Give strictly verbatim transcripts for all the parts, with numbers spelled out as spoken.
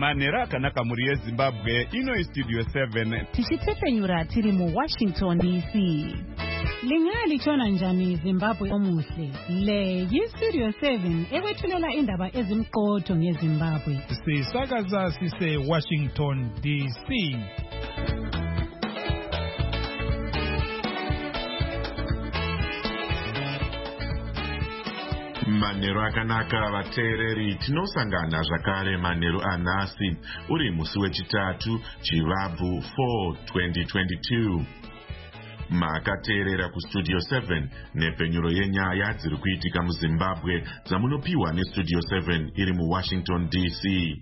manhero akanaka muri yezimbabwe. Ino Studio seven tichitepfenyura tiri mu Washington D C. Lingalitshona njani Zimbabwe omuhle? Le yi-Studio seven ekwethulela indaba ezimqotho ngeZimbabwe. Sisakaza sise Washington D C. Manhero akanaka vateereri, tinosangana zvakare manhero anhasi uri musi wechitatu Chivabvu four twenty twenty-two. Makateerera kuStudio seven nepfenyuro yenyaya dziri kuitika muZimbabwe dzamunopiwa neStudio seven iri muWashington D C.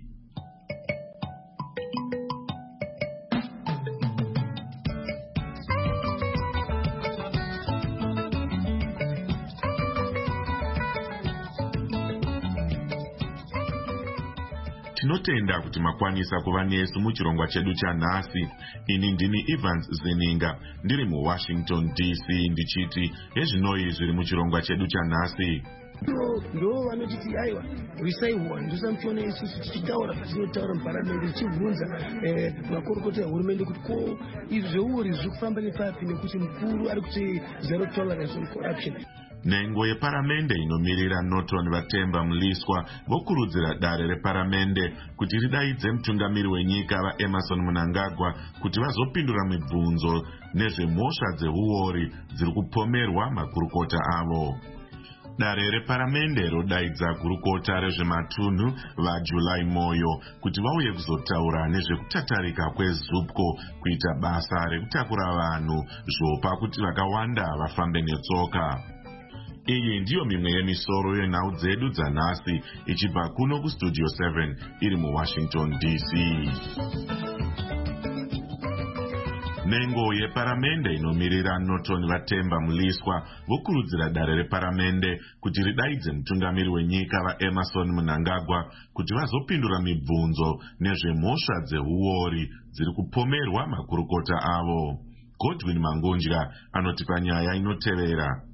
Tinotenda kuti makwanisa kuva nesu muchirongwa chedu chanhasi. Ini ndini Evans Zeninga ndiri muWashington D C ndichiti ezvinoi zviri muchirongwa chedu chanhasi. Ndo vanotiti aiwa risaiwa ndosamuchiona isusu tichitaura patinotaura muparamende tichibvunza makorokota ehurumende kuti ko izvi zveuri zviri kufamba nepapi nekuti mukuru ari kuti zero tolerance on corruption. Nhengo yeparamende inomirira Norton Vatemba Mliswa vokurudzira dare reparamende kuti ridaidze mutungamiri wenyika vaEmerson Mnangagwa kuti vazopindura mibvunzo nezvemhosva dzeuori dziri kupomerwa makurukota avo. Dare reparamende rodaidza gurukota rezvematunhu vaJuly Moyo kuti vauye kuzotaura nezvekutatarika kweZUPCO kuita basa rekutakura vanhu zvopa kuti vakawanda vafambe netsoka. Iyi ndiyo mimwe yemisoro yenhau dzedu dzanhasi ichibva kuno kuStudio seven iri muWashington D C. Nhengo yeparamende inomirira Norton Vatemba Mliswa vokurudzira dare reparamende kuti ridaidze mutungamiri wenyika vaEmerson Mnangagwa kuti vazopindura mibvunzo nezvemhosva dzeuori dziri kupomerwa makurukota avo. Godwin Mangunja anotipa nyaya inotevera.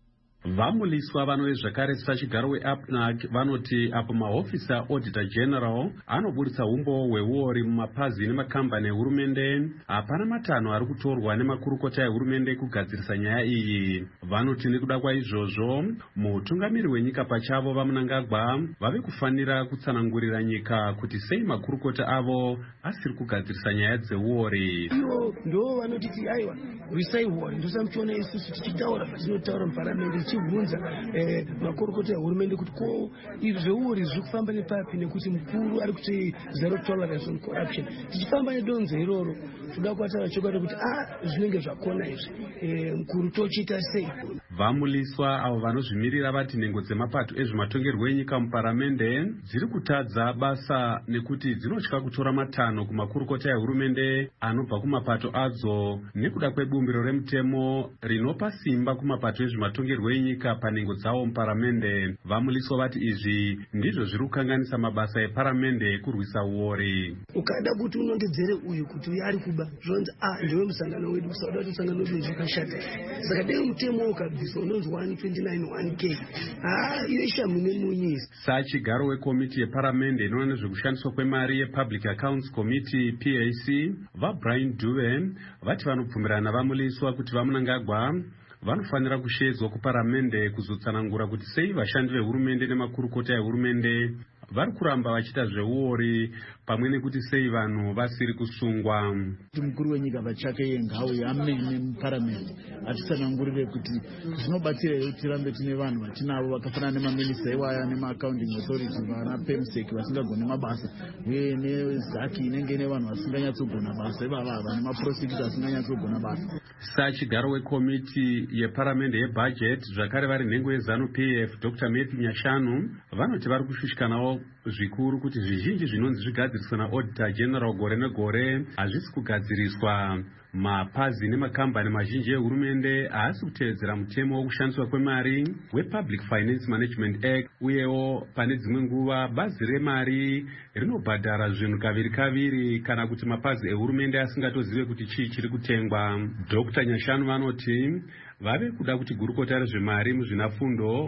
Vamuliswa vanove zvakare sachigaro weAPNAC vanoti apo mahofisa auditor general anoburitsa umbo hweuori mumapazi nemakambani ehurumende, hapana matanho ari kutorwa nemakurukota ehurumende kugadzirisa nyaya iyi. Vanoti nekuda kwaizvozvo mutungamiri wenyika pachavo vaMnangagwa vave kufanira kutsanangurira nyika kuti sei makurukota avo asiri kugadzirisa nyaya dzeuori. Ivo ndo vanotiti aiwa risaiwa ndosamuchiona isusu tichitaura patinotaura muparamende tichibvunza makorokota ehurumende kuti ko izvi zveuri zviri kufamba nepapi nekuti mukuru ari kuti zero tolerance on corruption. Tichifamba nedonzo iroro toda kuataura chokwadi kuti ah zvinenge zvakona izvi mukuru tochiita sei. Vamuliswa avo vanozvimirira vati nhengo dzemapato ezvematongerwo enyika muparamende dziri kutadza basa nekuti dzinotya kutora matanho kumakurukota ehurumende anobva kumapato adzo nekuda kwebumbiro remutemo rinopa simba kumapato ezvematongerwo enyika panhengo dzawo muparamende. Vamuliswa vati izvi ndizvo zviri kukanganisa mabasa eparamende ekurwisa uori. Ukada kuti unondedzere uyu kuti uyu ari kuba zvonzi ah ndiwe musangano wedu kusauda kuti musangano wedu zvakashata. Saka dai mutemo ukabvisa unonzi one twenty-nine one K. Ah iyo ishamu nemunyisi. Sachigaro wekomiti yeparamende inoona nezvekushandiswa kwemari yePublic Accounts Committee P A C vaBrian Dube vati vanobvumirana vamuliswa kuti vaMnangagwa vanofanira kushedzwa kuparamende kuzotsanangura kuti sei vashandi vehurumende nemakurukota ehurumende vari kuramba vachiita zveuori pamwe nekuti sei vanhu vasiri kusungwa. Mukuru wenyika pachake yengauye amene muparamende atitsanangurire kuti zvinobatsira kuti tirambe tine vanhu vatinavo vakafanana nemaminista iwaya nemaaccounting authority vana PEMSEC vasingagone mabasa uye nezaki inenge ine vanhu vasinganyatsogona basa ivava nemaprosecutor vasinganyatsogona basa. Sachigaro wekomiti yeparamende yebudget zvakare vari nhengo yeZANU P F Doctor Matthew Nyashanu vanoti vari kushushikanawo zvikuru kuti zvizhinji zvinonzi zvigadziriswa naauditor general gore negore hazvisi kugadziriswa. Mapazi nemakambani mazhinji ehurumende haasi kutevedzera mutemo wokushandiswa kwemari wePublic Finance Management Act, uyewo pane dzimwe nguva bazi remari rinobhadhara zvinhu kaviri kaviri kana kuti mapazi ehurumende asingatozive kuti chii chiri kutengwa. Doctor Nyashanu vanoti vave kuda kuti gurukota rezvemari muzvinafundo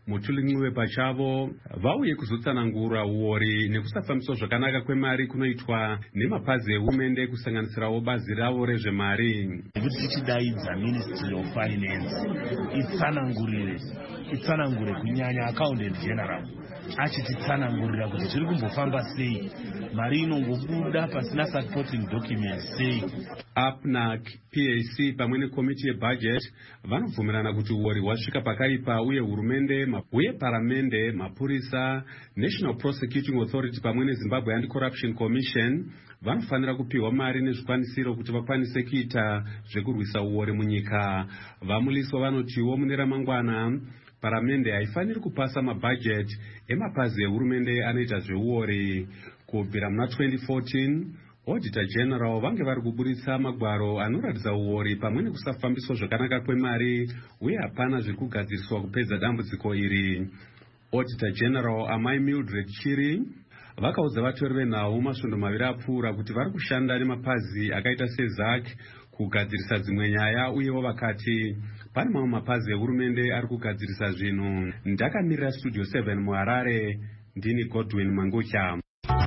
mutulingiwe pachavo vauye kuzotsanangura uori nekusafambiswa zvakanaka kwemari kunoitwa nemapazi ehurumende kusanganisirawo bazi ravo rezvemari. Kuti tichidaidza Ministry of Finance itsanangurire itsanangure kunyanya Accountant General achititsanangurira kuti zviri kumbofamba sei, mari inongobuda pasina supporting documents sei. APNAC, P A C pamwe nekomiti yebudget vanobvumirana kuti uori hwasvika pakaipa uye hurumende uye paramende, mapurisa, National Prosecuting Authority pamwe neZimbabwe Anti-Corruption Commission vanofanira kupiwa mari nezvikwanisiro kuti vakwanise kuita zvekurwisa uori munyika. Vamuliswa vanotiwo mune ramangwana paramende haifaniri kupasa mabudget emapazi ehurumende anoita zveuori. Kubvira muna twenty fourteen Auditor General vange vari kuburitsa magwaro anoratidza uori pamwe nekusafambiswa zvakanaka kwemari uye hapana zviri kugadziriswa kupedza dambudziko iri. Auditor General Amai Mildred Chiri vakaudza vatori venhau masvondo maviri apfuura kuti vari kushanda nemapazi akaita seZ A C kugadzirisa dzimwe nyaya, uyewo vakati pane mamwe mapazi ehurumende ari kugadzirisa zvinhu. Ndakamirira Studio seven muHarare, ndini Godwin Mangucha.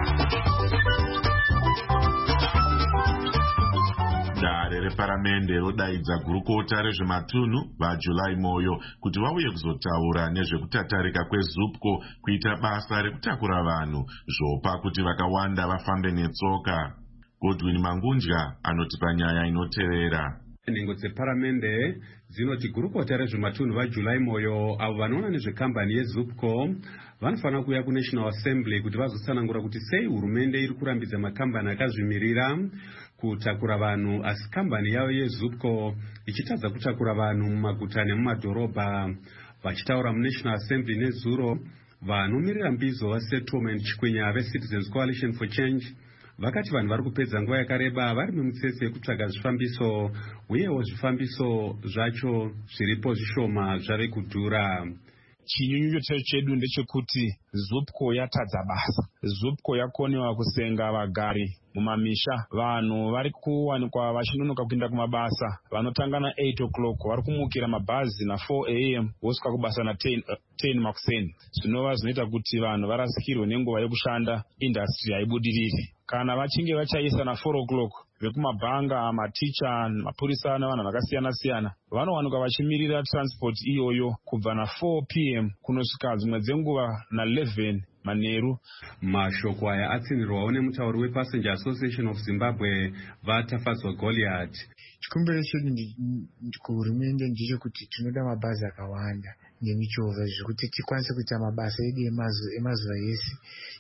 Dare reparamende rodaidza gurukota rezvematunhu vaJulai Moyo kuti vauye kuzotaura nezvekutatarika kweZUPCO kuita basa rekutakura vanhu zvopa kuti vakawanda vafambe netsoka. Godwin Mangunja anotipa nyaya inotevera. Nhengo dzeparamende dzinoti gurukota rezvematunhu vaJulai Moyo avo vanoona nezvekambani yeZUPCO vanofanira kuuya kuNational Assembly kuti vazotsanangura kuti sei hurumende iri kurambidza makambani akazvimirira kutakura vanhu asi kambani yavo yeZUPCO ichitadza kutakura vanhu mumaguta nemumadhorobha. Vachitaura muNational Assembly nezuro, vanomirira mbizo vaSettlement Chikwenya veCitizens Coalition for Change vakati vanhu vari kupedza nguva yakareba vari mumutsetse yekutsvaga zvifambiso, uyewo zvifambiso zvacho zviripo zvishoma zvave kudhura. Chinyunyuto chedu ndechekuti ZUPCO yatadza basa. ZUPCO yakonewa kusenga vagari mumamisha. Vanhu vari kuwanikwa vachinonoka kuenda kumabasa, vanotanga na eight o'clock vari kumukira mabhazi na four a m vosvika kubasa na ten makuseni. Zvinova zvinoita kuti vanhu varasikirwe nenguva yekushanda, industry haibudiriri. Kana vachinge vachaisa na four o'clock vekumabhanga, maticha, mapurisa nevanhu vakasiyana siyana vanowanikwa vachimirira transport iyoyo kubva na four p m kunosvika dzimwe dzenguva na eleven manheru. Mashoko aya atsinirwawo nemutauri wePassenger Association of Zimbabwe vaTafadzwa Goliath. Chikumbiro chedu kuhurumende ndechekuti tinoda mabhazi akawanda nemichovha zvekuti tikwanise kuita mabasa edu emazuva ese.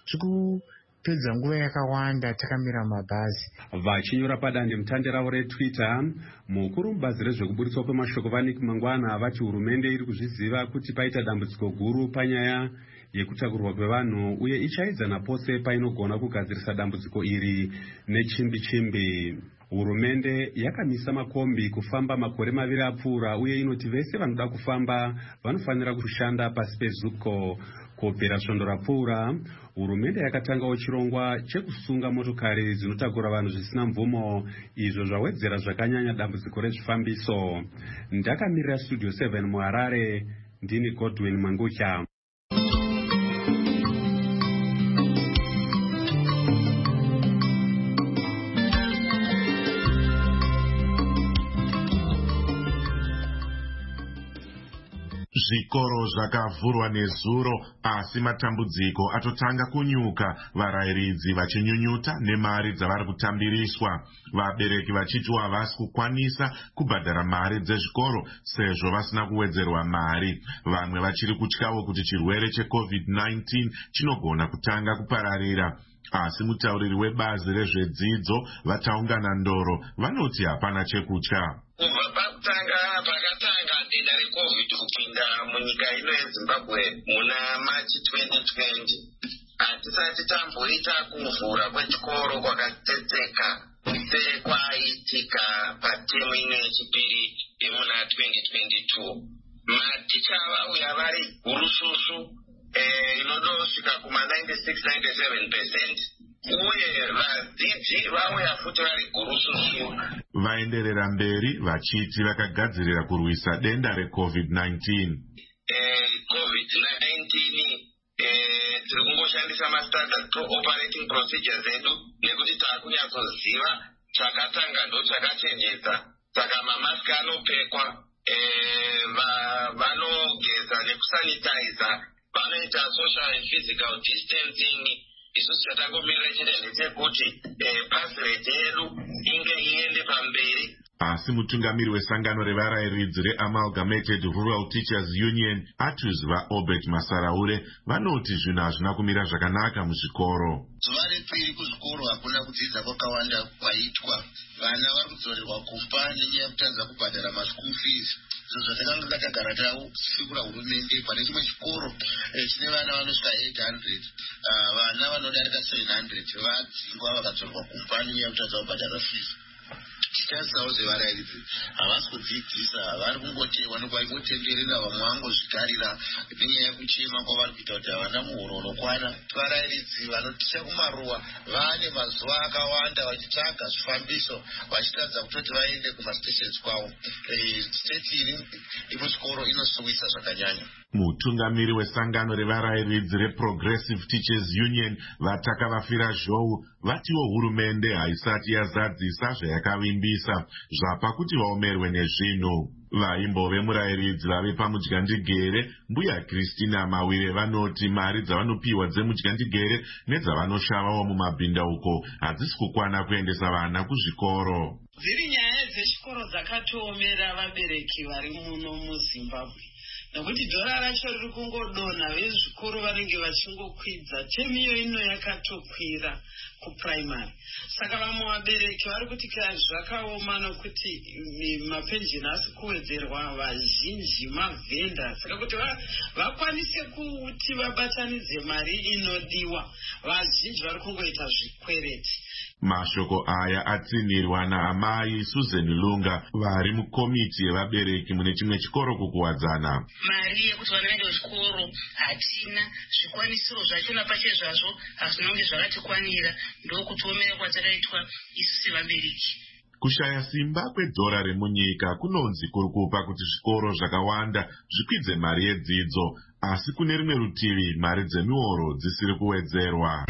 Tikupedza nguva yakawanda takamira mabhazi. Vachinyora padande mutande ravo reTwitter, mukuru mubazi rezvekuburitswa kwemashoko vaNick Mangwana vati hurumende iri kuzviziva kuti paita dambudziko guru panyaya yekutakurwa kwevanhu uye ichaidzana pose painogona kugadzirisa dambudziko iri nechimbi chimbi. Hurumende yakamisa makombi kufamba makore maviri apfuura uye inoti vese vanoda kufamba vanofanira kushanda pasi peZUPCO. Kopera svondo rapfuura, hurumende yakatangawo chirongwa chekusunga motokari dzinotakura vanhu zvisina mvumo, izvo zvawedzera zvakanyanya dambudziko rezvifambiso. Ndakamirira Studio seven muHarare, ndini Godwin Mangucha. Zvikoro zvakavhurwa nezuro asi matambudziko atotanga kunyuka, varayiridzi vachinyunyuta nemari dzavari kutambiriswa, vabereki vachiti havasi kukwanisa kubhadhara mari dzezvikoro sezvo vasina kuwedzerwa mari. Vamwe vachiri kutyawo kuti chirwere checovid nineteen chinogona kutanga kupararira. Asi mutauriri webazi rezvedzidzo vataungana ndoro vanoti hapana chekutya. Kubva pakutanga pakatanga denda reCovid kupinda munyika ino yeZimbabwe muna March twenty twenty, hatisati tamboita kuvhura kwechikoro kwakatsetseka sekwaitika patemu ino yechipiri yemuna twenty twenty-two. Maticha vauya vari gurususu inodosvika kuma ninety-six to ninety-seven percent, uye vadzidzi vauya futi vari gurususu. Vaenderera mberi vachiti vakagadzirira kurwisa denda reCovid nineteen. COVID takuratidza operating procedures edu nekuti takunyatsoziva chakatanga ndo chakachenjedza. Saka mamaski anopfekwa, vanogeza nekusanitiza, vanoita social and physical distancing. Isusu chatangomirira chete ndechekuti pasi rete yedu inge iende pamberi. Asi mutungamiri wesangano revarayiridzi reAmalgamated Rural Teachers Union Atus vaObert Masaraure vanoti zvinhu hazvina kumira zvakanaka muzvikoro. Zuva repiri kuzvikoro hakuna kudzidza kwakawanda kwaitwa. Vana vari kudzorerwa kumba nenyaya yekutadza kubhadhara maschool fees. Izvo zvatakanga takagara tasikura hurumende pane chimwe chikoro chine vana vanosvika eight hundred, vana vanodarika seven hundred vadzingwa vakadzorerwa kumba nenyaya yekutadza kubhadhara fees. Chikasawo zvevarayiridzi havasi kudzidzisa, vari kungotewa nokwaingotenderera, vamwe vangozvigarira nenyaya yekuchema kwavari kuita kuti havana muhoro unokwana. Varayiridzi vanoticha kumaruwa vane mazuva akawanda vachitsvaga zvifambiso vachitadza kutoti vaende kumastations kwavo. State iri muchikoro inosuwisa zvakanyanya. Mutungamiri wesangano revarayiridzi reProgressive Teachers Union vatakavafira zhou vatiwo hurumende haisati yazadzisa zvayakavimbisa zvapa kuti vaomerwe nezvinhu. Vaimbove murayiridzi vave pamudyandigere mbuya Christina Mawire vanoti mari dzavanopiwa dzemudyandigere nedzavanoshavawo mumabhindauko hadzisi kukwana kuendesa vana kuzvikoro. Dziri nyaya dzechikoro dzakatoomera vabereki vari muno muZimbabwe. Nokuti dhora racho riri kungodonha, vezvikoro vanenge vachingokwidza, temiyo ino yakatokwira kuprimary. Saka vamwe vabereki vari kuti zvakaoma nokuti mapenjini asi kuwedzerwa, vazhinji mavhenda. Saka kuti vakwanise kuti vabatanidze mari inodiwa, vazhinji vari kungoita zvikwereti. Mashoko aya atsinirwa naamai Susan Lunga vari mukomiti yevabereki mune chimwe chikoro kukuwadzana. Mari yekuti vana vaende kuchikoro hatina, zvikwanisiro zvachona pache zvazvo hazvinonge zvakatikwanira, ndokutoomera kwatakaitwa isu sevabereki. Kushaya simba kwedhora remunyika kunonzi kuri kupa kuti zvikoro zvakawanda zvikwidze mari yedzidzo, asi kune rimwe rutivi mari dzemihoro dzisiri kuwedzerwa.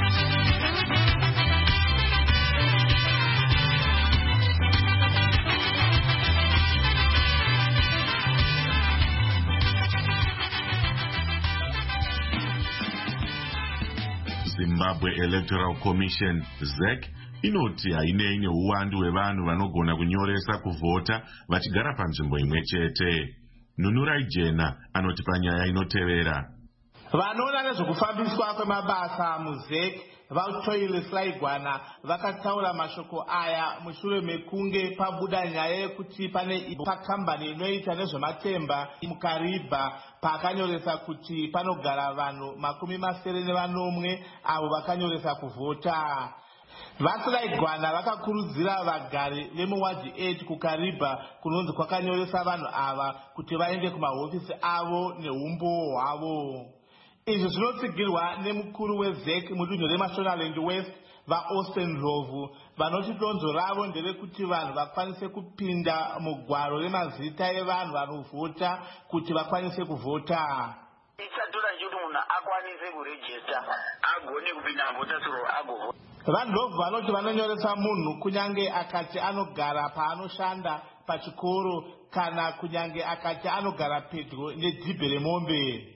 Zimbabwe Electoral Commission Z E C inoti hainei neuwandu hwevanhu vanogona kunyoresa kuvhota vachigara panzvimbo imwe chete. Nunurai Jena anoti panyaya inotevera. Vanoona nezvokufambiswa kwemabasa muZ E C vaToile Sraigwana vakataura mashoko aya mushure mekunge pabuda nyaya yekuti pane pakambani inoita nezvematemba muKariba pakanyoresa kuti panogara vanhu makumi masere nevanomwe avo vakanyoresa kuvhota. VaSraigwana vakakurudzira vagari vemuwadhi eight kuKariba kunonzi kwakanyoresa vanhu ava kuti vaende kumahofisi avo neumbo hwavo. Izvi zvinotsigirwa nemukuru weZ E C mudunhu reMashonaland West vaAustin Ndlovu vanoti donzo ravo nderekuti vanhu vakwanise kupinda mugwaro remazita evanhu vanovhota kuti vakwanise kuvhota. Ichatora njuti munhu akwanise kurejista agone kupinda muvhota soro agovhota. VaNdlovu vanoti vanonyoresa munhu kunyange akati anogara paanoshanda pachikoro kana kunyange akati anogara pedyo nedhibhe remombe.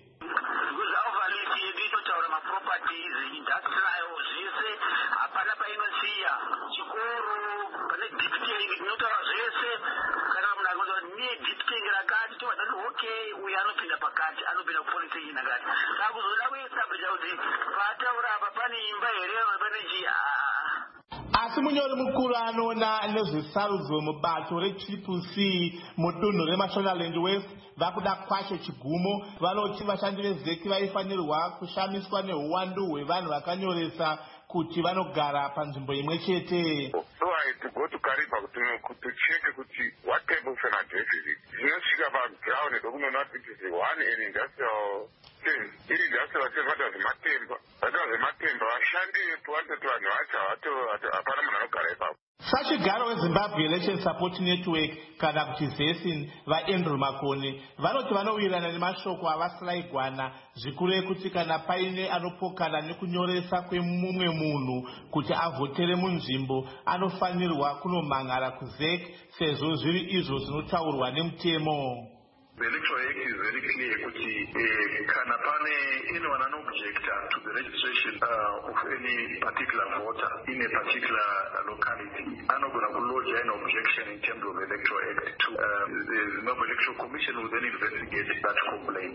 Asi munyori mukuru anoona nezvesarudzo mubato reTriple C mudunhu reMashonaland West vakuda kwacho chigumo vanoti vashandi veZ E C vaifanirwa kushamiswa neuwandu hwevanhu vakanyoresa kuti vanogara panzvimbo imwe chete. So I to go to Kariba to, to check kuti what type of an address is it. Zvinosvika paground ndokunoona kuti it is one in industrial thing. Iri industrial thing vata zvematemba. Vata zvematemba vashandi vepo vatoti vanhu vacho hapana munhu anogara ipapo. sachigaro wezimbabwe election support network kana kuti zesin vaandrew makoni vanoti vanowirirana nemashoko avasiraigwana zvikuru ekuti kana paine anopokana nekunyoresa kwemumwe munhu kuti avhotere munzvimbo anofanirwa kunomhan'ara kuzek sezvo zviri izvo zvinotaurwa nemutemo. The Electoral Act is very clear kuti kana pane anyone an objector to the registration uh, of any particular voter in a particular locality anogona kulodge an objection in terms of Electoral Act to uh, the Zimbabwe Electoral Commission will then investigate that complaint.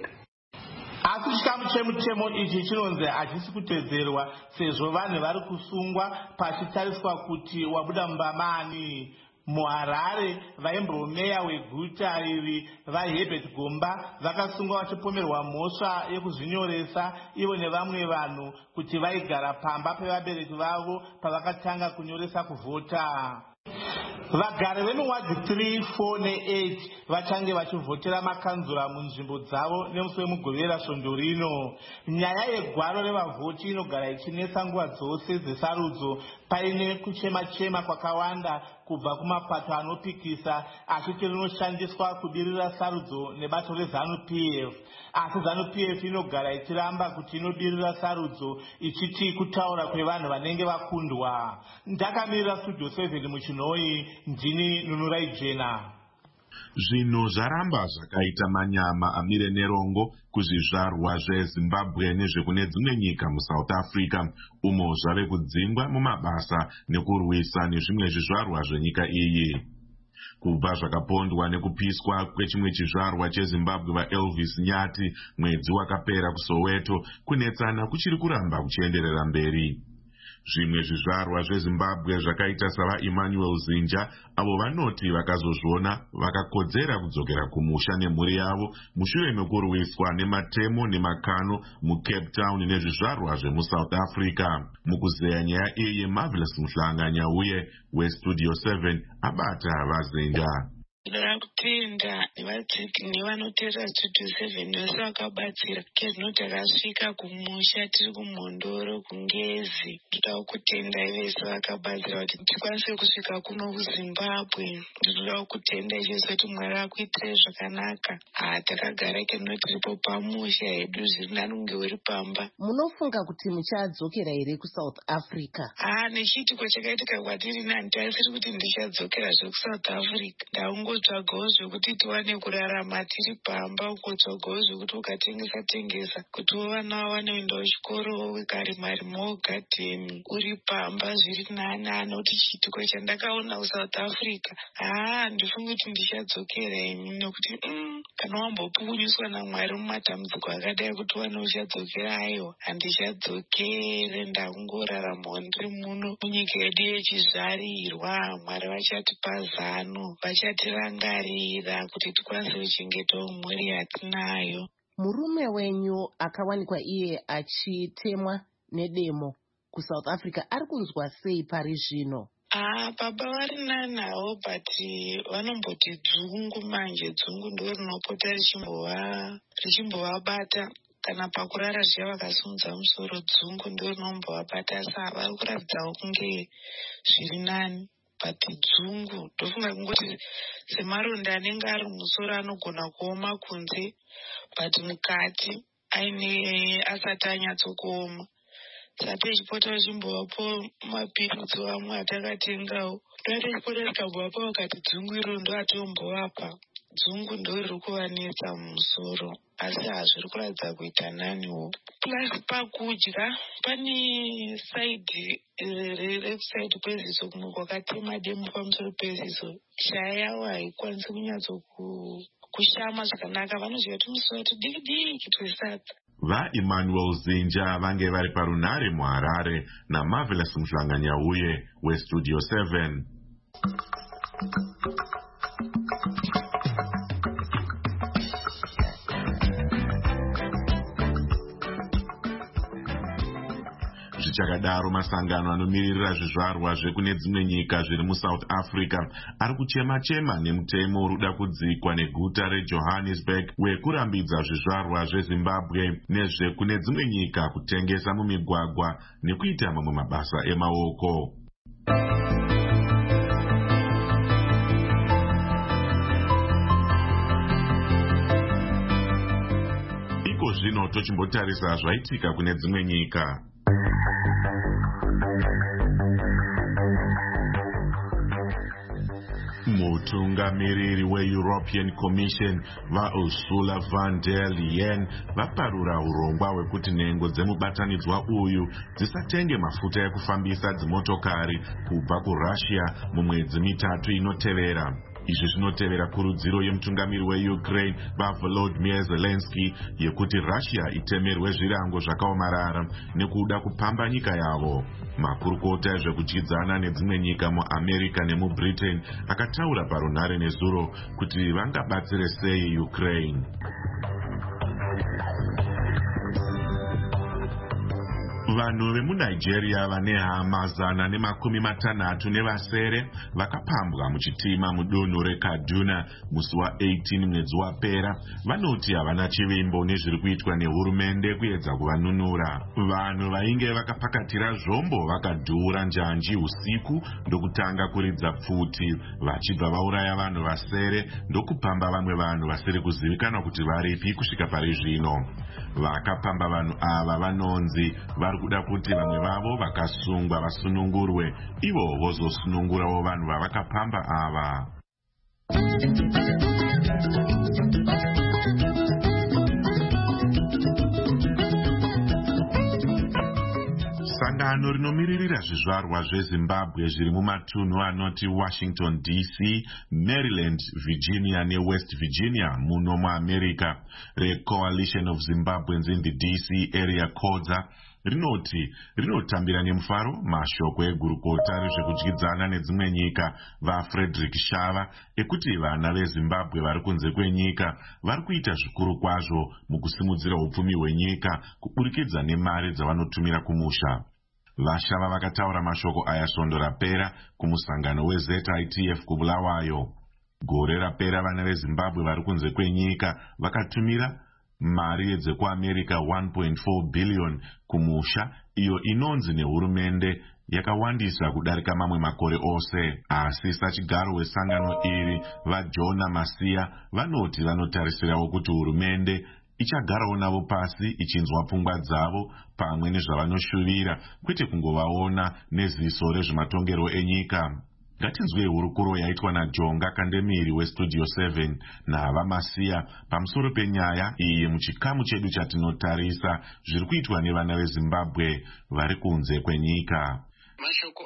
asi chikamu chemutemo ichi chinonzi hachisi kutedzerwa sezvo vanhu vari kusungwa pachitariswa kuti wabuda mumbamani. muharare vaimbomeya weguta iri vaHerbert Gomba vakasungwa vachipomerwa mhosva yekuzvinyoresa ivo nevamwe vanhu kuti vaigara pamba pevabereki vavo pavakatanga kunyoresa kuvhota. vagari vemuwadhi three four neeight vachange vachivhotera makanzura munzvimbo dzavo nemusi wemugovera svondo rino. nyaya yegwaro revavhoti inogara ichinetsa nguva dzose dzesarudzo paine kuchema-chema kwakawanda kubva kumapato anopikisa achiti rinoshandiswa kudirira sarudzo nebato rezanu P F. asi zanu P F inogara ichiramba kuti inodirira sarudzo ichiti kutaura kwevanhu vanenge vakundwa. ndakamirira studio seven muchinoi ndini Nunurai Jena. Zvinhu zvaramba zvakaita manyama amire nerongo kuzvizvarwa zveZimbabwe nezvekune dzimwe nyika muSouth Africa umo zvave kudzingwa mumabasa nekurwisa nezvimwe zvizvarwa zvenyika iyi. kubva zvakapondwa nekupiswa kwechimwe chizvarwa cheZimbabwe vaElvis Nyati mwedzi wakapera kuSoweto, kunetsana kuchiri kuramba kuchienderera mberi. zvimwe zvizvarwa zveZimbabwe zvakaita savaEmmanuel Zinja avo vanoti vakazozviona vakakodzera kudzokera kumusha nemhuri yavo mushure mekurwiswa nematemo nemakano muCape Town nezvizvarwa zvemuSouth Africa. mukuzeya nyaya iyi Marvelous Muhlanganya uye weStudio seven abata vaZinja. Ndinoda kutenda nevadziki nevanoteera Studio seven vese vakabatsira kezvinoti takasvika kumusha tiri kumhondoro kungezi. Ndinoda kutenda vese vakabatsira kuti tikwanise kusvika kuno kuZimbabwe. Ndinoda kutenda izvozvo kuti Mwari akuitire zvakanaka. Ah, takagara kenoti tiripo pamusha hedu zviri nani kunge uri pamba. Munofunga kuti muchadzokera here kuSouth Africa? Ah, nechiitiko chakaitika kwatiri nani taisiri kuti ndichadzokera zvekuSouth Africa. Ndaungo tsvagawo zvekuti tiwane kurarama tiri pamba uko, tsvagawo zvekuti ukatengesa tengesa kuti vana vanoenda kuchikoro ukarima gadheni uri pamba zviri nani. Anoti chiitiko chandakaona kuSouth Africa, haa ndifunga kuti ndichadzokera imi nekuti mm, kana wambopukunyiswa naMwari mumatambudziko akadai kuti wane uchadzokera, aiwa handichadzokere. Ndakungoraramawo ndiri muno munyika yedu yechizvarirwa. Mwari vachatipa zano, vachatirangarira kuti tikwanise kuchengetawo mhuri yatinayo. Murume wenyu akawanikwa iye achitemwa nedemo kuSouth Africa ari kunzwa sei pari zvino? Ah, baba vari nanawo but vanomboti dzungu manje. Dzungu ndo rinopota richimbova richimbovabata kana pakurara zviya vakasimudza musoro. Dzungu ndo rinombovabata, sa vari kuratidzawo kunge zviri nani but dzungu ndofunga kungoti semaronda anenge ari musoro anogona kuoma kunze but mukati aine asati anyatsokuoma. Sati ichipota vachimbovapo mapiritsi vamwe atakatengawo ndoati ichipota rikambovapa vakati dzungu iro ndo atombovapa. Dzungu ndo riri kuvanetsa mumusoro asi hazviri kuratidza kuita naniwo. Plus pakudya pane saidhi resaidi kweziso kumwe kwakatema demo pamusoro peziso. Shaya yavo haikwanisi kunyatso kushama zvakanaka. Vanoziva kuti musoro tudiki diki twesadza. vaEmmanuel Zinja vange vari parunhare muHarare naMarvelous Muhlanganya uye weStudio seven. Zvichakadaro, masangano anomiririra zvizvarwa zvekune dzimwe nyika zviri muSouth Africa ari kuchema-chema nemutemo uruda kudzikwa neguta reJohannesburg wekurambidza zvizvarwa zveZimbabwe nezvekune dzimwe nyika kutengesa mumigwagwa nekuita mamwe mabasa emaoko. zvino tochimbotarisa zvaitika kune dzimwe nyika. Mutungamiriri weEuropean Commission vaUrsula von der Leyen vaparura urongwa hwekuti nhengo dzemubatanidzwa uyu dzisatenge mafuta ekufambisa dzimotokari kubva kuRussia mumwedzi mitatu inotevera. Izvi zvinotevera kurudziro yemutungamiri weUkraine vaVolodymyr Zelensky yekuti Russia itemerwe zvirango zvakaomarara nekuda kupamba nyika yavo. Makurukota ezvekudyidzana nedzimwe nyika muAmerica nemuBritain akataura parunhare nezuro kuti vangabatsire sei Ukraine. Vanhu vemuNigeria vane hama zana nemakumi matanhatu nevasere vakapambwa muchitima mudunhu reKaduna musi wa18 mwedzi wapera vanoti havana chivimbo nezviri kuitwa nehurumende kuedza kuvanunura. Vanhu vainge vakapakatira zvombo vakadhura njanji usiku ndokutanga kuridza pfuti vachibva vauraya vanhu vasere ndokupamba vamwe vanhu vasiri kuzivikanwa kuti varipi kusvika pari zvino. Vakapamba vanhu ava vanonzi vari kuda kuti vamwe vavo vakasungwa vasunungurwe ivo vozosunungurawo vanhu vavakapamba ava. Sangano rinomiririra zvizvarwa zveZimbabwe zviri mumatunhu anoti Washington D C, Maryland, Virginia neWest Virginia muno muAmerica reCoalition of Zimbabweans in the D C area CODZA rinoti rinotambira nemufaro mashoko egurukota rezvekudyidzana nedzimwe nyika vaFrederick Shava ekuti vana veZimbabwe vari kunze kwenyika vari kuita zvikuru kwazvo mukusimudzira upfumi hwenyika kuburikidza nemari dzavanotumira kumusha. Vashava vakataura mashoko aya svondo rapera kumusangano weZ I T F kuBulawayo. Gore rapera vana veZimbabwe vari kunze kwenyika vakatumira mari yedzekuAmerica one point four billion kumusha iyo inonzi nehurumende yakawandisa kudarika mamwe makore ose. Asi sachigaro wesangano iri vaJona Masiya vanoti vanotarisirawo kuti hurumende ichagarawo navo pasi ichinzwa pfungwa dzavo pamwe nezvavanoshuvira kwete kungovaona neziso rezvematongerwo enyika. Ngatinzwe hurukuro yaitwa naJonga Kandemiri weStudio seven nahava Masiya pamusoro penyaya iyi muchikamu chedu chatinotarisa zviri kuitwa nevana veZimbabwe vari kunze kwenyika. Mashoko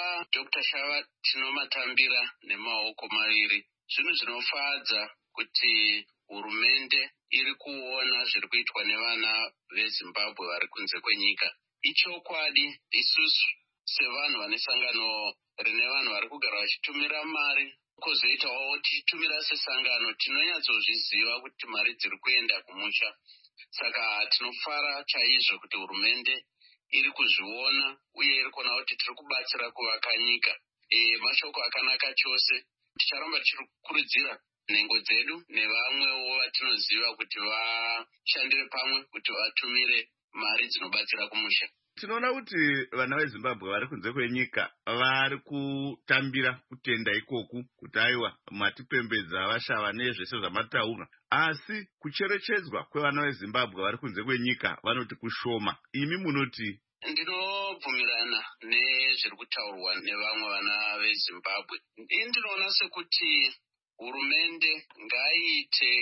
aDr Shava tinomatambira nemaoko maviri. Zvinhu zvinofadza kuti hurumende iri kuona zviri kuitwa nevana veZimbabwe vari kunze kwenyika. Ichokwadi isusu sevanhu vane sangano rine vanhu vari kugara vachitumira mari kozoitawo tichitumira sesangano tinonyatsozviziva kuti mari dziri kuenda kumusha. Saka tinofara chaizvo kuti hurumende iri kuzviona uye iri kuona kuti tiri kubatsira kuvaka nyika. E, mashoko akanaka chose. Ticharamba tichikurudzira nhengo dzedu nevamwewo vatinoziva kuti vashandire pamwe kuti vatumire mari dzinobatsira kumusha. Tinoona kuti vana veZimbabwe vari kunze kwenyika vari kutambira kutenda ikoku kuti aiwa matipembedza vashava nezvese zvamataura, asi kucherechedzwa kwevana veZimbabwe vari kunze kwenyika vanoti kushoma. Imi munoti? Ndinobvumirana nezviri kutaurwa nevamwe vana veZimbabwe. Ndinoona sekuti hurumende ngaiite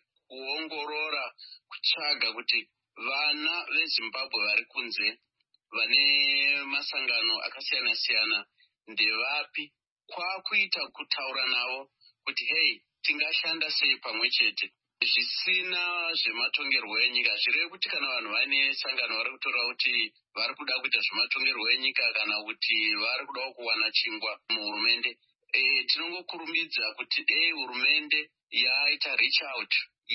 kuongorora kutsvaga kuti vana veZimbabwe vari kunze vane masangano akasiyana siyana ndevapi, kwakuita kutaura navo kuti hei tingashanda sei pamwe chete zvisina zvematongerwo enyika. Zvireve kuti kana vanhu vaine sangano vari kutora kuti vari kuda kuita zvematongerwo enyika kana kuti vari kuda kuwana chingwa muhurumende, e, tinongokurumbidza kuti dei hurumende yaita reach out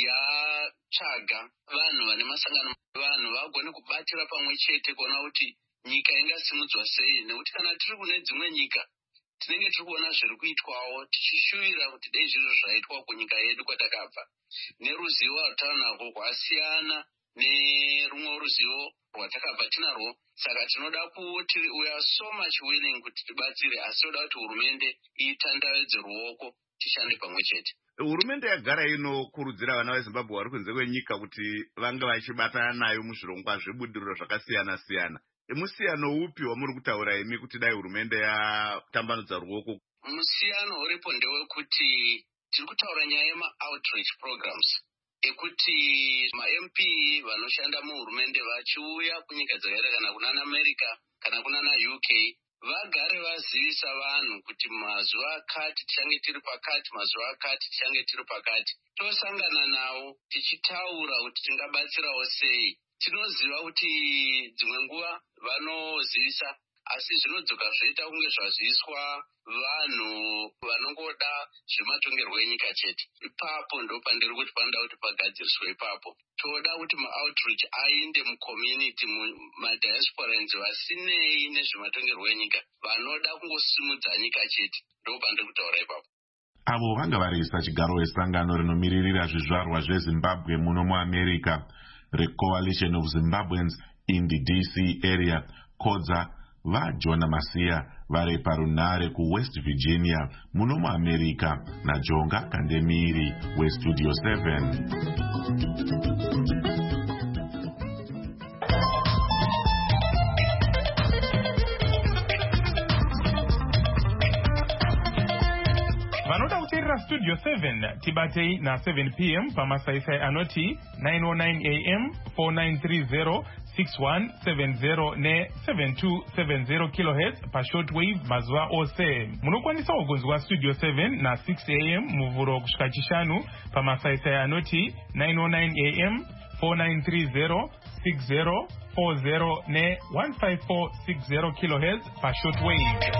yatsvaga vanhu vane masangano, vanhu vagone kubatira pamwe chete kuona kuti nyika ingasimudzwa sei. Nekuti kana tiri kune dzimwe nyika tinenge tiri kuona zviri kuitwawo tichishuvira kuti dei zvizvo zvaitwa kunyika yedu kwatakabva, neruzivo rwatanarwo rwasiyana nerumwe ruzivo rwatakabva tinarwo. Saka tinoda kuti we are so much willing kuti tibatsire, asi toda kuti hurumende itandavedze ruoko tishande pamwe chete. hurumende yagara inokurudzira vana vezimbabwe vari kunze kwenyika kuti vange vachibatana nayo muzvirongwa zvebudiriro zvakasiyana siyana. Musiyano upi wamuri kutaura imi kuti dai hurumende yatambanudza ruoko? Musiyano uripo ndewekuti tiri kutaura nyaya yema-outreach programs ekuti ma-M P vanoshanda muhurumende vachiuya kunyika dzakaita kana kunana America kana kunana U K vagare vazivisa vanhu kuti mazuva akati tichange tiri pakati, mazuva akati tichange tiri pakati. Tosangana navo tichitaura kuti tingabatsirawo sei. Tinoziva kuti dzimwe nguva vanozivisa asi zvinodzoka zvoita kunge zvaziviswa vanhu vanongoda zvematongerwo enyika chete. Ipapo ndo pandiri kuti panoda kuti pagadziriswe ipapo. Toda kuti ma-outreach ainde mucommunity, madiasporans vasinei nezvematongerwo enyika, vanoda kungosimudza nyika chete. Ndo pandiri kutaura ipapo. Avo vanga varisa chigaro esangano rinomiririra zvizvarwa zveZimbabwe muno muAmerica, reCoalition of Zimbabweans in the D C area, Kodza vaJona Masiya vari parunare kuWest Virginia muno muAmerica naJonga Kandemiri weStudio seven. Vanoda kuteerera Studio seven tibatei na seven p m pamasaisai anoti nine oh nine a m four nine three zero six one seven zero ne seven two seven zero kilohertz pashortwave mazuva ose. Munokwanisa kugonzwa Studio seven na six a m muvhuro kusvika chishanu pamasaisai anoti nine oh nine a m four nine three zero six zero four zero ne one five four six zero kilohertz pashortwave.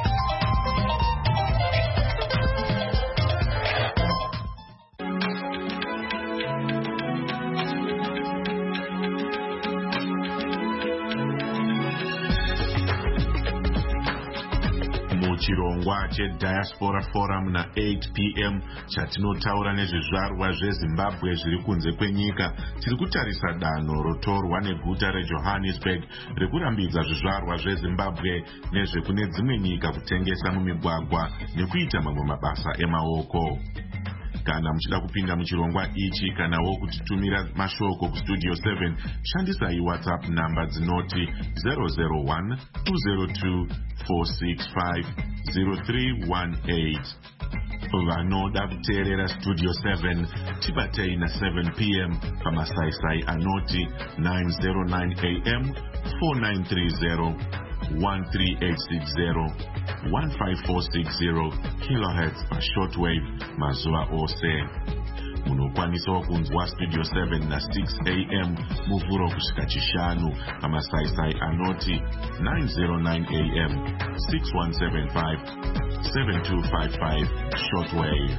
Chirongwa cheDiaspora Forum na eight p m chatinotaura nezvizvarwa zveZimbabwe zviri kunze kwenyika. Tiri kutarisa danho rotorwa neguta reJohannesburg rekurambidza zvizvarwa zveZimbabwe nezvekune dzimwe nyika kutengesa mumigwagwa nekuita mamwe mabasa emaoko. Kana muchida kupinda muchirongwa ichi kanawo kutitumira mashoko kuStudio seven, shandisai WhatsApp namba dzinoti zero zero one two zero two four six five zero three one eight. Vanoda kuteerera Studio seven tibatei na seven p m pamasaisai anoti nine oh nine a m four nine three zero one three eight six zero one five four six zero kilohertz pashortwave mazuva ose. Munokwanisawo kunzwa Studio seven na six a m muvhuro kusvika chishanu pamasaisai anoti nine oh nine a m six one seven five seven two five five shortwave.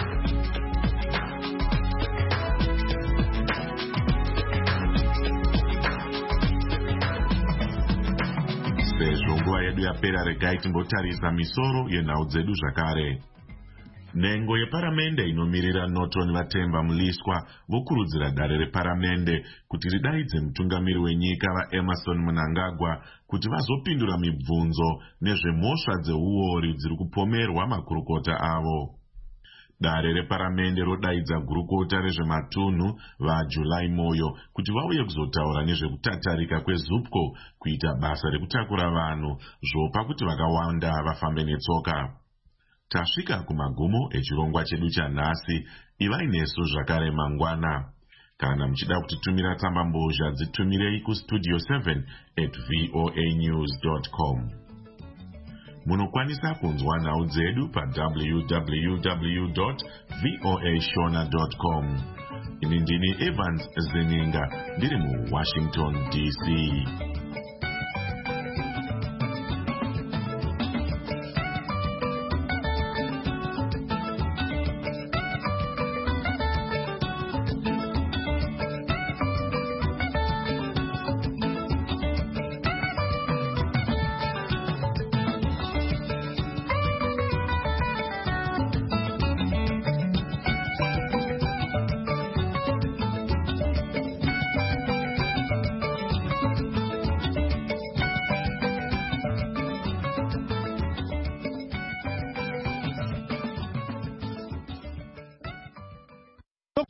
Sezvo nguva yedu yapera, regai timbotarisa misoro yenhau dzedu zvakare. Nhengo yeparamende inomirira Norton Vatemba Mliswa vokurudzira dare reparamende kuti ridaidze mutungamiri wenyika vaEmmerson Mnangagwa kuti vazopindura mibvunzo nezvemhosva dzeuori dziri kupomerwa makurukota avo. Dare reparamende rodaidza gurukota rezvematunhu vaJulai Moyo kuti vauye kuzotaura nezvekutatarika kweZUPCO kuita basa rekutakura vanhu zvopa kuti vakawanda vafambe netsoka. Tasvika kumagumo echirongwa chedu chanhasi. Ivai nesu zvakare mangwana. Kana muchida kutitumira tsambambozha dzitumirei kustudio seven at voa news dot com. Munokwanisa kunzwa nhau dzedu pa w w w dot voa shona dot com. Ini ndini Evans Zeninga ndiri muWashington D C.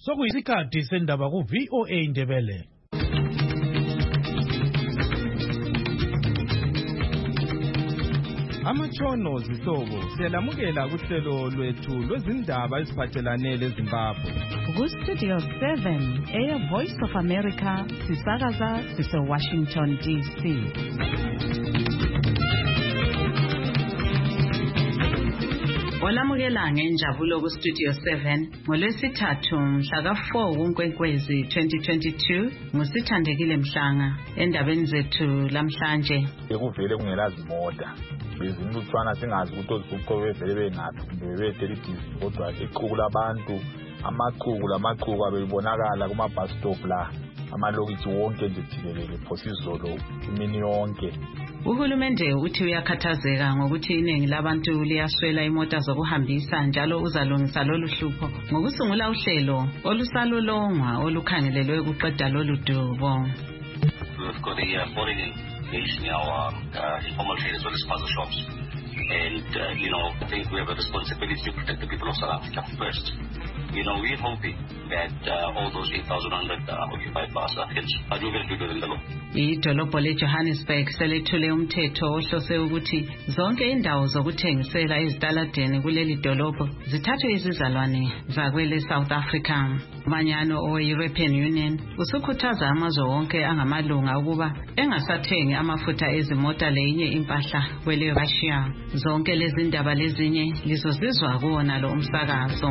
sokuyisikhathi sendaba ku-V O A Indebele. Amatshono zihlobo siyalamukela kuhlelo lwethu lwezindaba eziphathelane leZimbabwe. Ku-Studio seven, Air Voice of America, sisakaza sise-Washington D C. Olamukela ngenjabulo ku-Studio seven ngolwesithathu mhla ka-four kuNkwenkwezi twenty twenty-two ngusithandekile Mhlanga endabeni zethu lamhlanje. Ekuvele kungelazimoda bezinluthwana singazi ukuthi ozibukho bevele bengaphi kumbe bebedelidizi kodwa iqhuku labantu amaqhuku lamaqhuku abelibonakala kuma-bus stop la amalokithi wonke nje jikelele phosi izolo imini yonke. Uhulumende uthi uyakhathazeka ngokuthi iningi labantu liyaswela imota zokuhambisa njalo uzalungisa lolu hlupho ngokusungula uhlelo olusalulongwa olukhangelelwe ukuqeda lolu dubo. In our uh, informal trade as well as sponsor shops. And, uh, you know, I think we have a responsibility to protect the people of South Africa first. You know, we're hoping that uh, all those eight thousand one hundred uh, occupied by South Africans are doing it within the law. Idolobho leJohannesburg selethule umthetho ohlose ukuthi zonke indawo zokuthengisela ezitaladeni kuleli dolobho zithathwe izizalwane zakwele South Africa. Umanyano owe-European Union usukhuthaza amazwe wonke angamalunga ukuba engasathengi amafutha ezimota leyinye impahla kwele Russia. Zonke lezi ndaba lezinye lizozizwa kuwona lo umsakazo.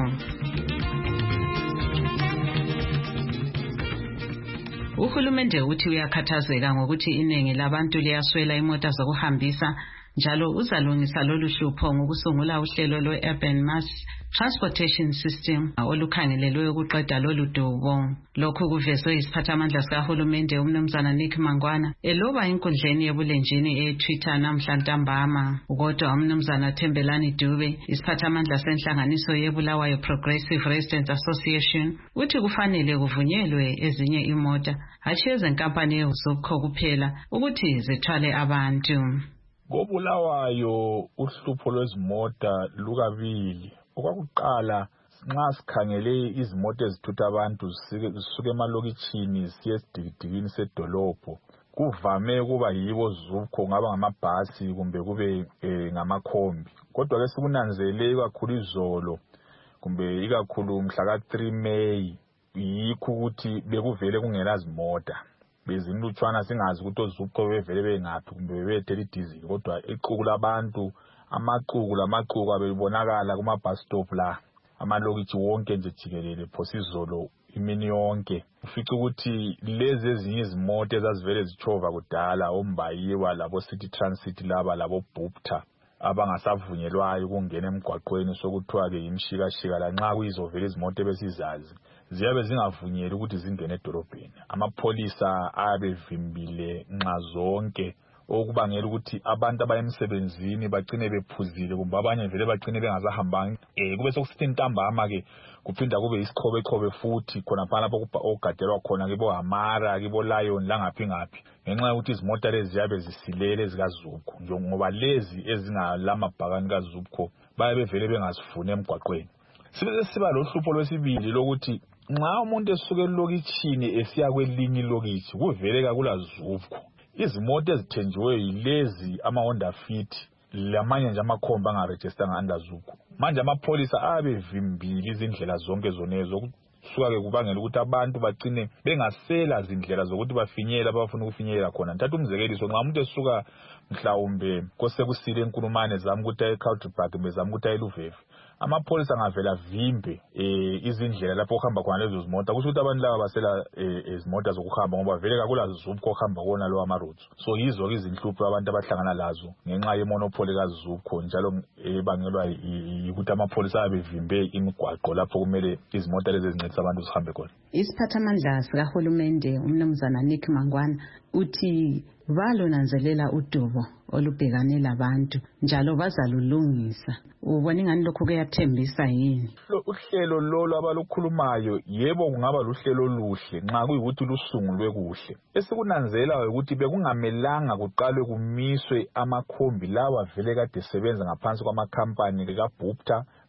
Uhulumende uthi uyakhathazeka ngokuthi iningi labantu liyaswela imota zokuhambisa njalo uzalungisa lolu hlupho ngokusungula uhlelo lwe-Urban Mass Transportation System olukhangelelwe ukuqeda lolu dubo. Lokhu kuvezwe isiphathamandla sikahulumende umnumzana Nick Mangwana eloba enkundleni yebulenjini e-Twitter namhla ntambama. Kodwa umnumzana Thembelani Dube isiphathamandla senhlanganiso yeBulawayo Progressive Residents Association uthi kufanele kuvunyelwe ezinye imota hatshi ezenkampani ezokho kuphela ukuthi zithwale abantu. Ngobulawayo uhlupho lwezimota lukabili. Okwakuqala nxa sikhangele izimoto ezithutha abantu zisuke emalokitshini siye esidikidikini sedolobho kuvame kuba yibo zukho ngaba ngamabhasi kumbe kube e, ngamakhombi. Kodwa ke sikunanzelele kakhulu izolo kumbe ikakhulu mhla ka three May yikho ukuthi bekuvele kungelazimoda. Bezinlutshwana singazi ukuthi ozukho bevele bengaphi kumbe bebethela idizili kodwa iqhuku labantu amaqhuku lamaqhuku abelibonakala kuma-bus stop la amalokithi wonke nje jikelele phosi izolo imini yonke. Ufica ukuthi lezi ezinye izimoto ezazivele zitshova kudala ombayiwa labo City Transit laba labo Bupta abangasavunyelwayo ukungena emgwaqweni sokuthiwa ke imshikashika la nxa kuyizovela izimoto ebesizazi ziyabe zingavunyelwa ukuthi zingene edolobheni. Amapholisa abevimbile nxa zonke okubangela ukuthi abantu abayemsebenzini bagcine bephuzile kumbe abanye vele bagcine bengazahambanga. Eh kube sokusithi ntambama ke kuphinda kube isiqhobe qhobe futhi khona phana lapho okugadelwa khona ke bo Amara ke bo Lion la ngaphi ngaphi ngenxa yokuthi izimota lezi ziyabe zisilele zikaZubko njengoba lezi ezingalamabhakani kaZubko baye bevele bengazifuni emgwaqweni. Sibe siba lohlupho lwesibili lokuthi nxa umuntu esuke elokitshini esiya kwelinye ilokithi kuveleka kula Zubko. Izimoto ezithenjiwe yilezi ama-Honda Fit lamanye nje amakhomba angarejistanga under Zubko. Manje amapholisa abevimbile izindlela zonke zonezo kusuka ke kubangela ukuthi abantu bagcine bengasela izindlela zokuthi bafinyele abafuna ukufinyelela khona. Ngithatha umzekeliso nxa umuntu esuka mhlawumbe kosekusile enkulumane zami ukuthi aye eCountrypark bezama ukuthi aye eLuvefe. Amapholisa angavela vimbe eh izindlela lapho kuhamba khona lezo zimota kusho ukuthi abantu laba basela izimota zokuhamba ngoba vele kakula Zubko kuhamba kona lo ama roads. So yizo ke izinhlupho abantu abahlangana lazo ngenxa yemonopoly kaZubko njalo ebangelwa ukuthi amapholisa abevimbe imigwaqo lapho kumele izimota lezi ezincedisa abantu zihambe khona. Isiphathamandla sikahulumende umnumzana Nick Mangwana uthi balonanzelela udubo olubhekane labantu njalo bazalulungisa. Ubona ingani lokho kuyathembisa yini? Uhlelo lolo abalukhulumayo yebo kungaba luhlelo oluhle nxa kuyikuthi lusungulwe kuhle. Esikunanzela ukuthi bekungamelanga kuqalwe kumiswe amakhombi lawa vele kade sebenza ngaphansi kwamakhampani kaBupta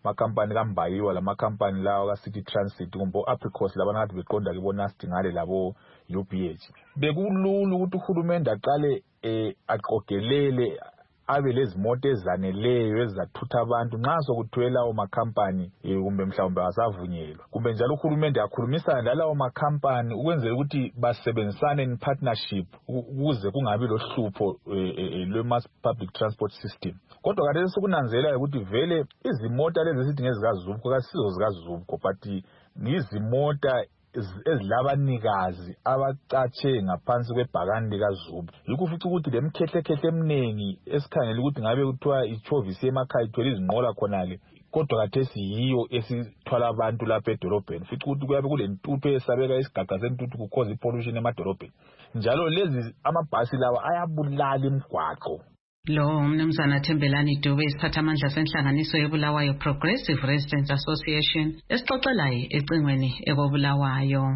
amakampani kambayiwa lamakhampani lawa ka-City Transit kumbe o-Apricot labana kade beqonda ke bonasti ngale labo U B H. Bekulula ukuthi uhulumende aqale eh aqogelele abe lezimoto ezaneleyo ezathutha abantu nxa sokuthiwe lawo makhampani kumbe mhlawumbe asavunyelwa. Kumbe njalo uhulumende akhulumisana lalawo makhampani ukwenzela ukuthi basebenzisane in partnership ukuze kungabi lohlupho lwe-mass public transport system. Kodwa kade sokunanzela ukuthi vele izimota lezi esithi ngezikazubko kasizo zikazubko but ngizimota ezilabanikazi abacatshe ngaphansi kwebhakani likaZubu. Yikho futhi ukuthi lemkhehlekhehle eminingi esikhangela ukuthi ngabe kuthiwa ichovisi emakhaya ithwele izinqola khonale, kodwa khathesi yiyo esithwala abantu lapha edolobheni. Futhi ukuthi kuyabe kulentuthu esabeka isigaga sentuthu kukhoza ipollution emadolobheni. Njalo lezi amabhasi lawa ayabulala imigwaqo. Lo umnumzana Thembelani Dube isiphathamandla senhlanganiso yeBulawayo Progressive Residents Association esixoxelayo ecingweni ekobulawayo.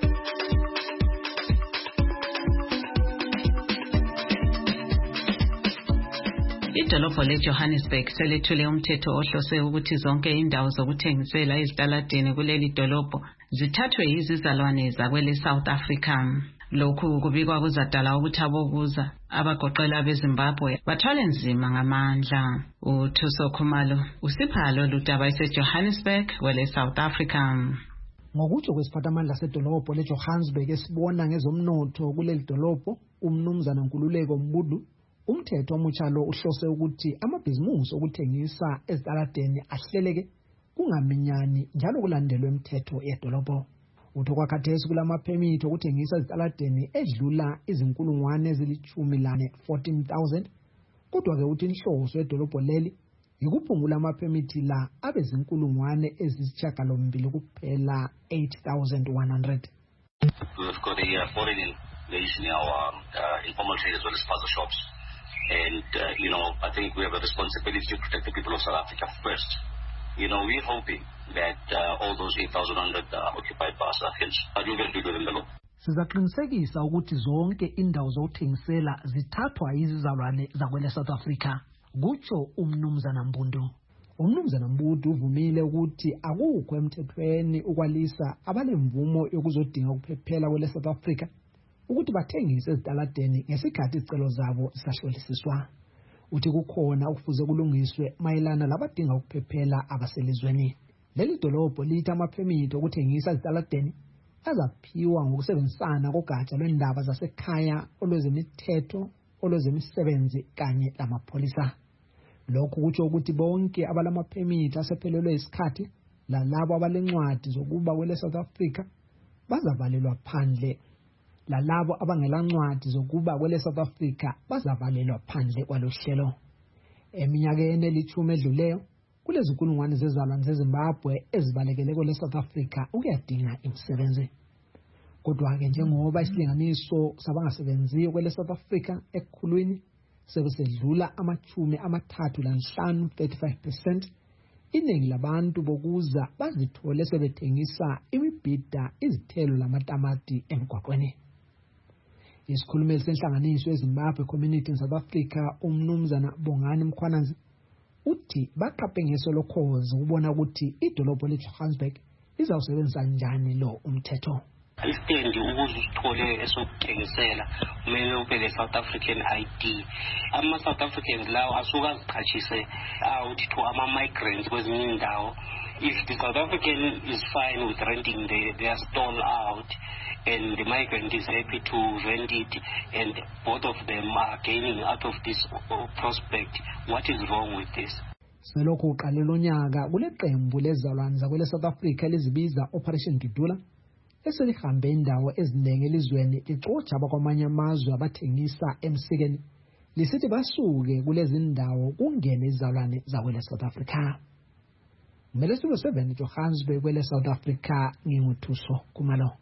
Idolobho leJohannesburg selethule umthetho ohlose ukuthi zonke indawo zokuthengisela ezitaladeni kuleli dolobho zithathwe yizizalwane zakwele South Africa. Lokhu kubikwa kuzadala ukuthi abokuza abagoqela beZimbabwe bathwale nzima ngamandla. uThuso Khumalo usiphalo ludaba eseJohannesburg wele South Africa. Ngokutsho kwesiphathamandla sedolobho leJohannesburg esibona ngezomnotho kuleli dolobho, umnumzana Nkululeko Mbudu, umthetho omutsha lo uhlose ukuthi amabhizimusi okuthengisa ezitaladeni ahleleke kungaminyani njalo kulandelwe imithetho yedolobho. Uthi kwakhathesi kulamaphemithi okuthengisa ezitaladeni edlula izinkulungwane ezilithumi lane fourteen thousand, kodwa ke uthi inhloso yedolobho leli yikuphungula amaphemithi la abezinkulungwane ezisishiyagalombili kuphela eight thousand one hundred. We've got a uh, foreign invasion in our uh, informal trade as well as spaza shops, and uh, you know I think we have a responsibility to protect the people of South Africa first. You know, we're hoping that uh, all those eight thousand one hundred uh, occupied by South Africans are doing very good within the law. Sizaqinisekisa ukuthi zonke indawo zokuthengisela zithathwa yizizalwane zakwele South Africa, kutsho umnumzana Mbudu. Umnumzana Mbudu uvumile ukuthi akukho emthethweni ukwalisa abalemvumo yokuzodinga ukuphephela kwele South Africa ukuthi bathengise ezitaladeni ngesikhathi izicelo zabo zisahlolisiswa. Uthi kukhona ukufuze kulungiswe mayelana labadinga ukuphephela abaselizweni. Leli dolobho lithi amaphemithi okuthengisa ezitaladeni azaphiwa ngokusebenzisana kogatsha lwendaba zasekhaya olwezemithetho, olwezemisebenzi kanye lamapholisa. Lokhu kutsho ukuthi bonke abalamaphemithi asephelelwe isikhathi lalabo abalencwadi zokuba kwele South Africa bazavalelwa phandle, lalabo abangelancwadi zokuba kwele South Africa bazavalelwa phandle kwalohlelo. Eminyakeni elithumi edluleyo kulezi nkulungwane zezalwane zeZimbabwe ezibalekele kwele South Africa ukuyadinga imisebenzi. Kodwa ke njengoba isilinganiso sabangasebenziyo kwele South Africa ekukhulwini sekusedlula amachumi amathathu lanhlanu thirty-five percent, iningi labantu bokuza bazithole sebethengisa imibhida, izithelo lamatamati emgwaqweni. Isikhulumeli senhlanganiso yeZimbabwe Community in South Africa umnumzana Bongani Mkhwananzi uthi baqaphe ngeso lokhozi ukubona ukuthi idolobho leJohannesburg lizawusebenzisa njani lo umthetho. Istendi ukuze usithole esokuthengisela kumele ube le South African I D. Ama South Africans lawo asuka ziqhatshise out to ama migrants kwezinye indawo. If the South African is fine with renting the, their stall out and the migrant is happy to rent it and both of them are gaining out of this prospect, what is wrong with this? Selokhu uqalela unyaka kule qembu lezalwane zakwele South Africa elizibiza Operation Dudula eselihambe indawo eziningi elizweni lixotsha abakwamanye amazwe abathengisa emsikeni lisithi basuke kulezi ndawo kungene izalwane zakwele South Africa. Kumele sibe seven Johannesburg kwele South Africa nginguthuso Khumalo.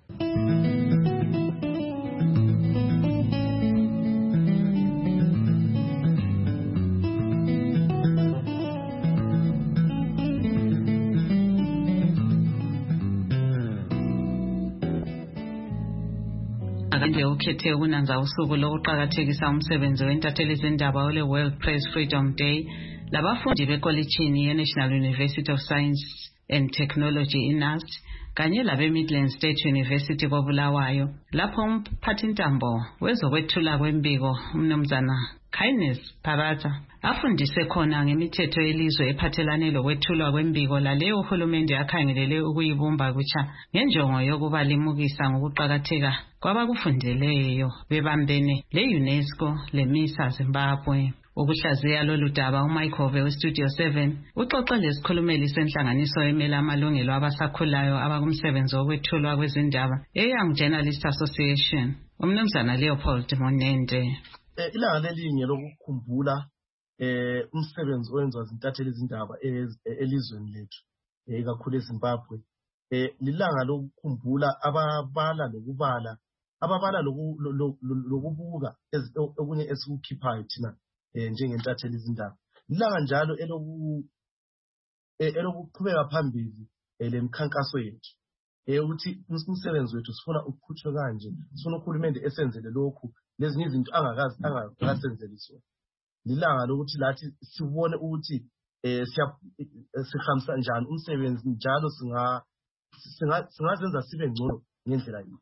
Akanje ukhethe ukunanza usuku lokuqhakathekisa umsebenzi wentatheli zindaba ole World Press Freedom Day labafundi bekolitshini ye-National University of Science and Technology i-N U S T kanye labe-Midland State University koBulawayo lapho umphathintambo wezokwethula kwembiko umnumzana Kindness Phabatha afundise khona ngemithetho yelizwe ephathelane lokwethulwa kwembiko laleyo uhulumende akhangelele ukuyibumba kutsha ngenjongo yokuba limukisa ngokuqakatheka kwabakufundeleyo bebambene le-UNESCO le-MISA Zimbabwe. Ukuhlaziya lolu daba uMichael we-Studio seven uxoxe lesikhulumeli senhlanganiso emela amalungelo abasakhulayo abakumsebenzi wokwethulwa kwezindaba e-Young Journalists Association umnumzana Leopold Monende. Ilanga lelinye lokukhumbula eh umsebenzi owenziwa zintatheli izindaba elizweni lethu ekakhulu eZimbabwe eh lilanga lokukhumbula ababala lokubala ababala lokubuka okunye esikukhiphayo thina njengentatheli izindaba lilanga njalo eloku elokuqhubeka phambili lemkhankaso yethu eh ukuthi umsebenzi wethu sifuna ukuqhutshwa kanje sifuna uhulumende esenzele lokhu lezinye izinto angakazi angakasenzeliswa lilanga lokuthi lathi sibone ukuthi eh sihambisa njani umsebenzi njalo singa singazenza sibe ngcono ngendlela yini.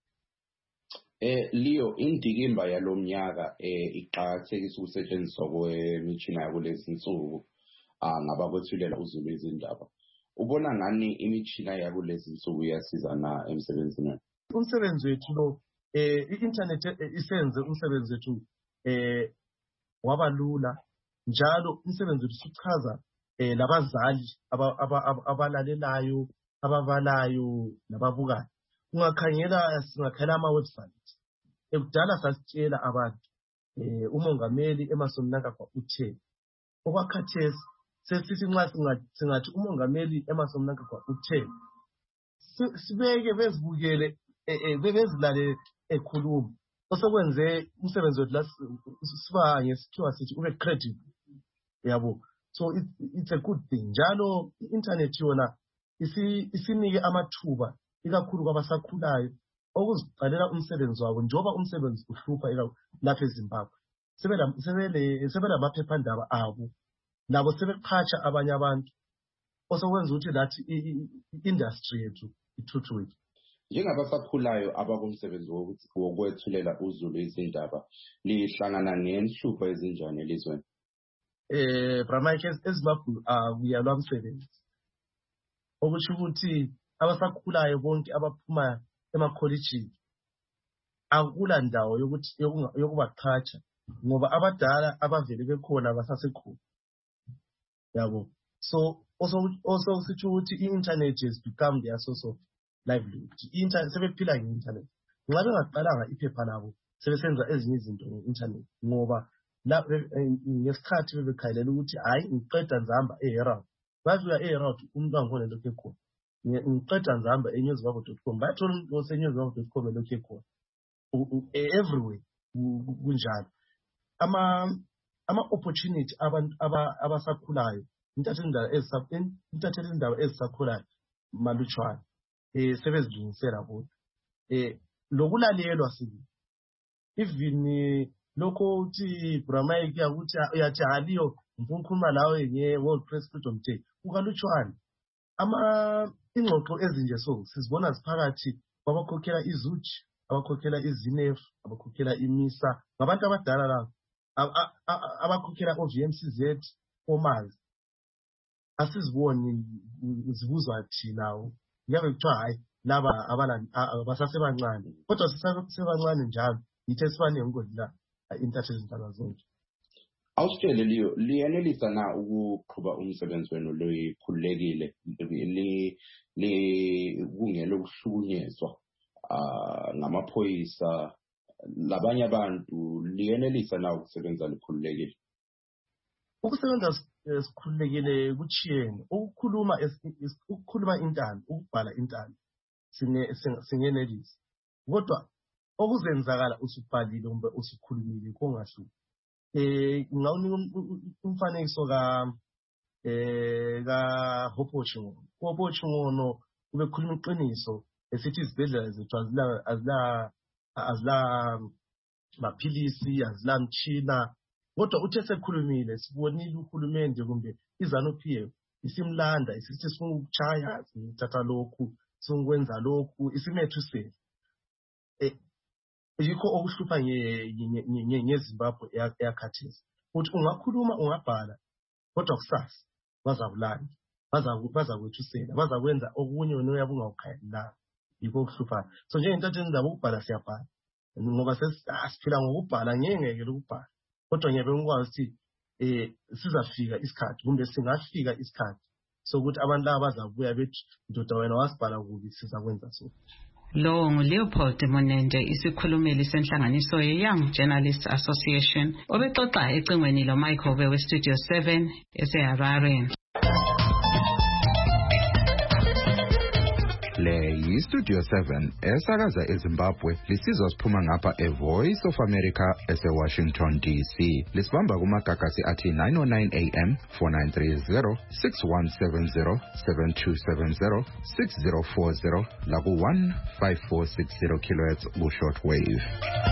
Eh Leo indikimba yalomnyaka eh iqhakathekisa ukusetshenziswa kwemitshina yakulezi insuku ah ngabakwethulela uZulu izindaba. Ubona ngani imitshina yakulezi insuku iyasiza na emsebenzini? Umsebenzi wethu lo eh i-internet isenze umsebenzi wethu eh wabalula njalo umsebenzi wethu sichaza eh labazali abalalelayo ababalayo nababukayo. Ungakhangela singakhela ama website ekudala sasitshela abantu eh umongameli Emmerson Mnangagwa uthe okwakhathesi sesithi nxa singathi umongameli Emmerson Mnangagwa uthe sibeke bezibukele bebezilale ekhuluma osekwenze umsebenzi wethu la siba ngesikhiwa sithi ube credible yabo. So it, it's a good thing njalo i-internet yona isinike amathuba ikakhulu kwabasakhulayo okuziqalela umsebenzi wabo njoba umsebenzi uhlupha lapha eZimbabwe sebele sebelamaphephandaba abo nabo sebeqhatsha abanye abantu osokwenza ukuthi lathi i-industry yethu ithuthuke. Njengabasakhulayo abakumsebenzi wokwethulela uZulu izindaba lihlangana nenhlupho ezinjani elizweni? Eh Bramike eZimbabwe akuyalwa umsebenzi okusho ukuthi abasakhulayo bonke abaphuma emakolleges akula ndawo yokuthi yokubaqhatsha ngoba abadala abavele bekhona basasekhona yabo. So also also sithi ukuthi i-internet has become their source of livelihood. I-internet sebephila nge-internet ngabe ngaqalanga iphepha labo sebesenza ezinye izinto nge-internet ngoba la ngesikhathi bebekhalela ukuthi hayi ngiqeda nzamba eHerald bazuya eHerald umuntu angone lokho ekhona ngiqeda nzamba eNewsVago dot com bathola umuntu oseNewsVago dot com lokho ekhona everywhere kunjalo. ama ama opportunity abantu abasakhulayo intatheli indaba ezisapeni intatheli indaba ezisakhulayo malutshwana eh sebezilungisela bona eh lokulalelwa sibi even lokho uthi Bramike ukuthi uyathi haliyo ngikukhuluma lawe nge-World Press Freedom Day ukalutshwana ama ingxoxo ezinje so sizibona ziphakathi kwabakhokhela izuji abakhokhela iZinef abakhokhela iMISA ngabantu abadala la abakhokhela o-V M C Z omazi asiziboni zibuzwa thina ngabe kuthiwa hayi laba abasasebancane kodwa sisasebancane njalo yithe sibane ngodla intatheli izindaba zonke. Awusitshele Leo liyanelisa na ukuqhuba umsebenzi wenu loyikhululekile li kungelo ukuhlukunyezwa ngamaphoyisa labanye abantu liyanelisa na ukusebenza likhululekile? Ukusebenza sikhululekile kuchiyene ukukhuluma ukukhuluma intando ukubhala intando singe singenelisi kodwa okuzenzakala usubhalile kumbe usikhulumile kongasho eh ngawunika umfanekiso ka eh ka Hopochungono Hopochungono ubekhuluma iqiniso esithi izibhedlela zethu azila azila azila maphilisi azila mtshina kodwa uthe sekhulumile sibonile uhulumende kumbe iZANU-P F isimlanda isithi sifuna ukuchaya sithatha lokhu sokwenza lokhu isimethusela eh yikho okuhlupha ngeZimbabwe yakhathesi ukuthi ungakhuluma ungabhala kodwa kusasa bazabulanda bazakwethusela bazakwenza okunye wena uyabunga ukhayela yikho okuhlupha so nje intathe indaba ukubhala siyabhala ngoba sesiphila ngokubhala ngeke lokubhala kodwa ngiyabe ngikwazi ukuthi eh sizafika isikhathi kumbe singafika isikhathi sokuthi abantu laba bazabuya bethi ndoda wena wasibhala kubi sizakwenza so. Lo nguLeopold Monende isikhulumeli senhlanganiso ye-Young Journalists Association obexoxa ecingweni loMichael we-Studio seven eseHarare. Le yi-Studio seven esakaza eZimbabwe lisizwa siphuma ngapha eVoice of America ese-Washington D C. Lisibamba kumagagasi athi nine oh nine A M, four nine three zero, six one seven zero, seven two seven zero, six zero four zero laku one five four six zero kilohertz ku-shortwave.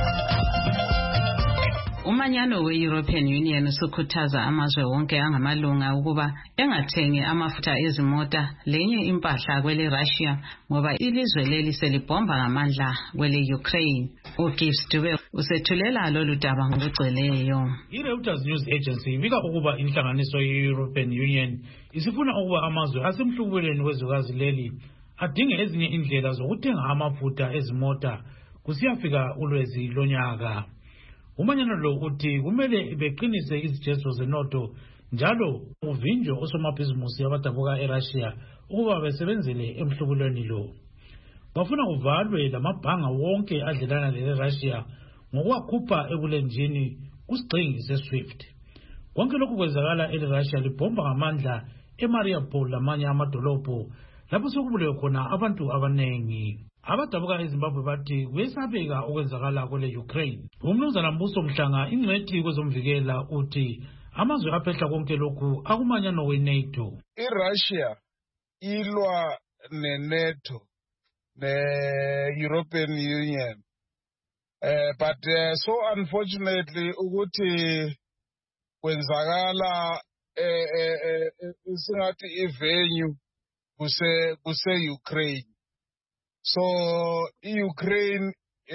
Umanyano we-European Union usukhuthaza amazwe wonke angamalunga ukuba engathengi amafutha ezimota lenye impahla kwele Russia ngoba ilizwe leli selibhomba ngamandla kwele Ukraine. uGibbs Dube usethulela lolu daba ngokugcweleyo. I-Reuters News Agency ibika ukuba inhlanganiso ye-European Union isifuna ukuba amazwe asemhlubulweni wezwekazi leli adinge ezinye indlela zokuthenga amafutha ezimota kusiyafika ulwezi lonyaka. Umanyano lo uthi kumele beqinise izijezo zenotho njalo uvinjwe osomabhizimusi abadabuka eRussia ukuba besebenzele emhlubulweni lo. Bafuna kuvalwe lamabhanga wonke adlelana leRussia ngokwakhupha ebulenjini kusigxingi seSwift. Konke lokhu kwenzakala eRussia libhomba ngamandla eMariupol lamanye amadolobho lapho sokubulewe khona abantu abanengi. Abadabuka eZimbabwe bathi kuyesabeka okwenzakala kwele Ukraine. Umnumzana Mbuso Mhlanga ingcwethi kwezomvikela uthi amazwe aphehla konke lokhu akumanyano we-NATO. iRussia ilwa ne-NATO ne-European Union uh, but uh, so unfortunately ukuthi kwenzakala singathi ivenue kuse kuse Ukraine. So iUkraine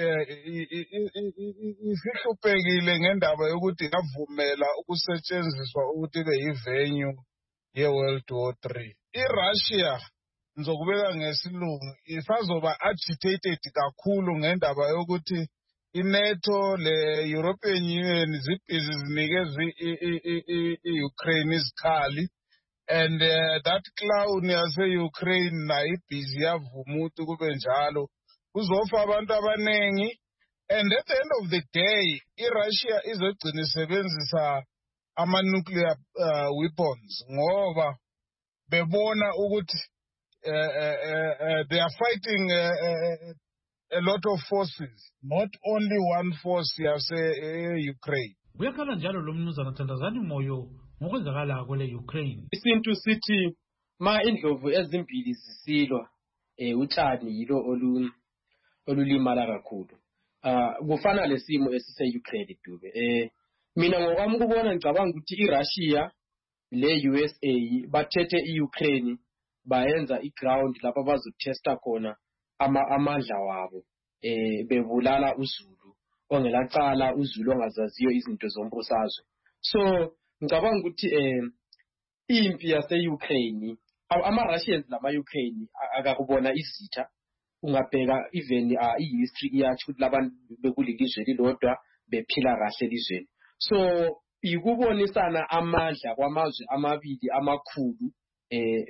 isihluphekile ngendaba yokuthi yavumela ukusetshenziswa ukuthi ke ivenue ye-World War three. iRussia ngizokubeka ngesilungu isazoba agitated kakhulu ngendaba yokuthi iNATO le-European Union zibhizi zinikeza i-Ukraine izikhali. And uh, that clown yase-Ukraine nayo ibhizi yavuma ukuthi kube njalo kuzofa abantu abanengi. And at the end of the day iRussia izogcina isebenzisa ama-nuclear uh, weapons ngoba bebona ukuthi uh, uh, uh, they are fighting uh, uh, a lot of forces, not only one force yase-Ukraine. Kuyakhala njalo lo mnumzana Thandazani Moyo ngokwenzakala kwele Ukraine. Isintu sithi ma indlovu ezimbili zisilwa eh utshani yilo olu olulimala kakhulu. Ah kufana lesimo esise Ukraine Dube. Eh mina ngokwami kubona ngicabanga ukuthi iRussia le U S A bathethe iUkraine bayenza iground lapha bazotesta khona ama amandla wabo eh bebulala uZulu ongelacala uZulu ongazaziyo izinto zombusazwe. So ngicabanga ukuthi eh impi yase-Ukraine ama-Russians nama-Ukraine akakubona izitha ungabheka even uh, i-history iyathi ukuthi labantu bekulilizwe lilodwa bephila kahle elizweni. So ikubonisana amandla kwamazwe amabili amakhulu eh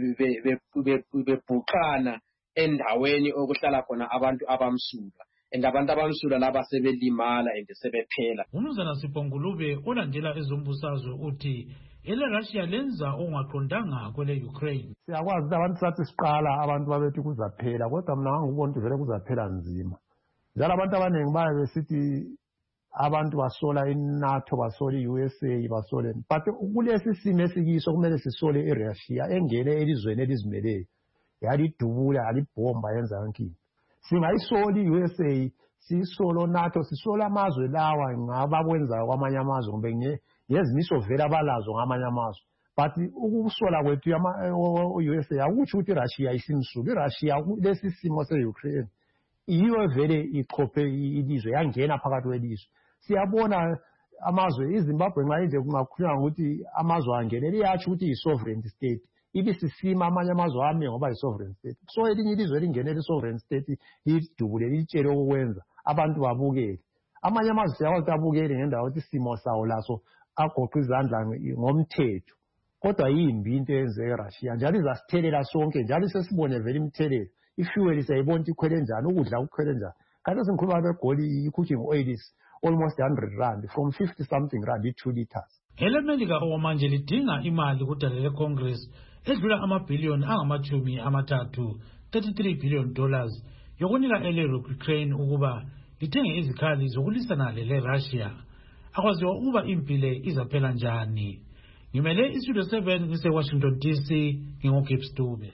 bebhuqana endaweni okuhlala khona abantu abamsulwa and abantu abamsulwa laba sebelimala and sebephela. Umnumzana Sipongulube olandela ezombusazwe uthi ele Russia lenza ongaqondanga kwele Ukraine. Siyakwazi ukuthi abantu sathi siqala abantu babethi kuzaphela kodwa mina ngikubona ukuthi vele kuzaphela nzima. Njalo abantu abaningi baye besithi abantu basola iNATO basola i-U S A basole but kulesi simo esikiso kumele sisole iRussia engene elizweni elizimeleyo yalidubula yalibhomba yenza yonke. Singayisoli i-U S A sisolo NATO sisola amazwe lawa ngabakwenzayo kwamanye amazwe kumbe ngezimiso vele abalazo ngamanye amazwe. But ukusola kwethu u-U S A akutsho ukuthi iRussia isimsulwa. iRussia lesi simo se-Ukraine yiyo vele ichophe ilizwe yangena phakathi kwelizwe. Siyabona amazwe iZimbabwe nxa inje kungakhulunywa ngokuthi amazwe angenele iyatsho ukuthi yi-sovereign state. Ibisisima amanye amazwe ame ngoba yi-sovereign state. So elinye ilizwe lingenele i-sovereign state lidubule litshele okwenza abantu babukele. Amanye amazwe siyakwazi abukele ngendawo ukuthi isimo sawo laso agoqa izandla ngomthetho. Kodwa yimbi into eyenzeka eRussia njalo izasithelela sonke njalo sesibone vele imithelela. Ifuel siyayibona ukuthi ikhwele njani, ukudla kukhwele njani. Kanti sengikhuluma begoli i-cooking oil is almost one hundred rand from fifty something rand i-two liters. EleMelika okwamanje lidinga imali kudala leCongress edlula amabhiliyoni angamachumi amathathu thirty-three billion dollars yokunika ele-Ukraine ukuba lithenge izikhali zokulisana le-Russia. Akwaziwa ukuba impile izaphela njani. Ngimele iStudio seven ngise-Washington D C ngingu-Gibbs Dube.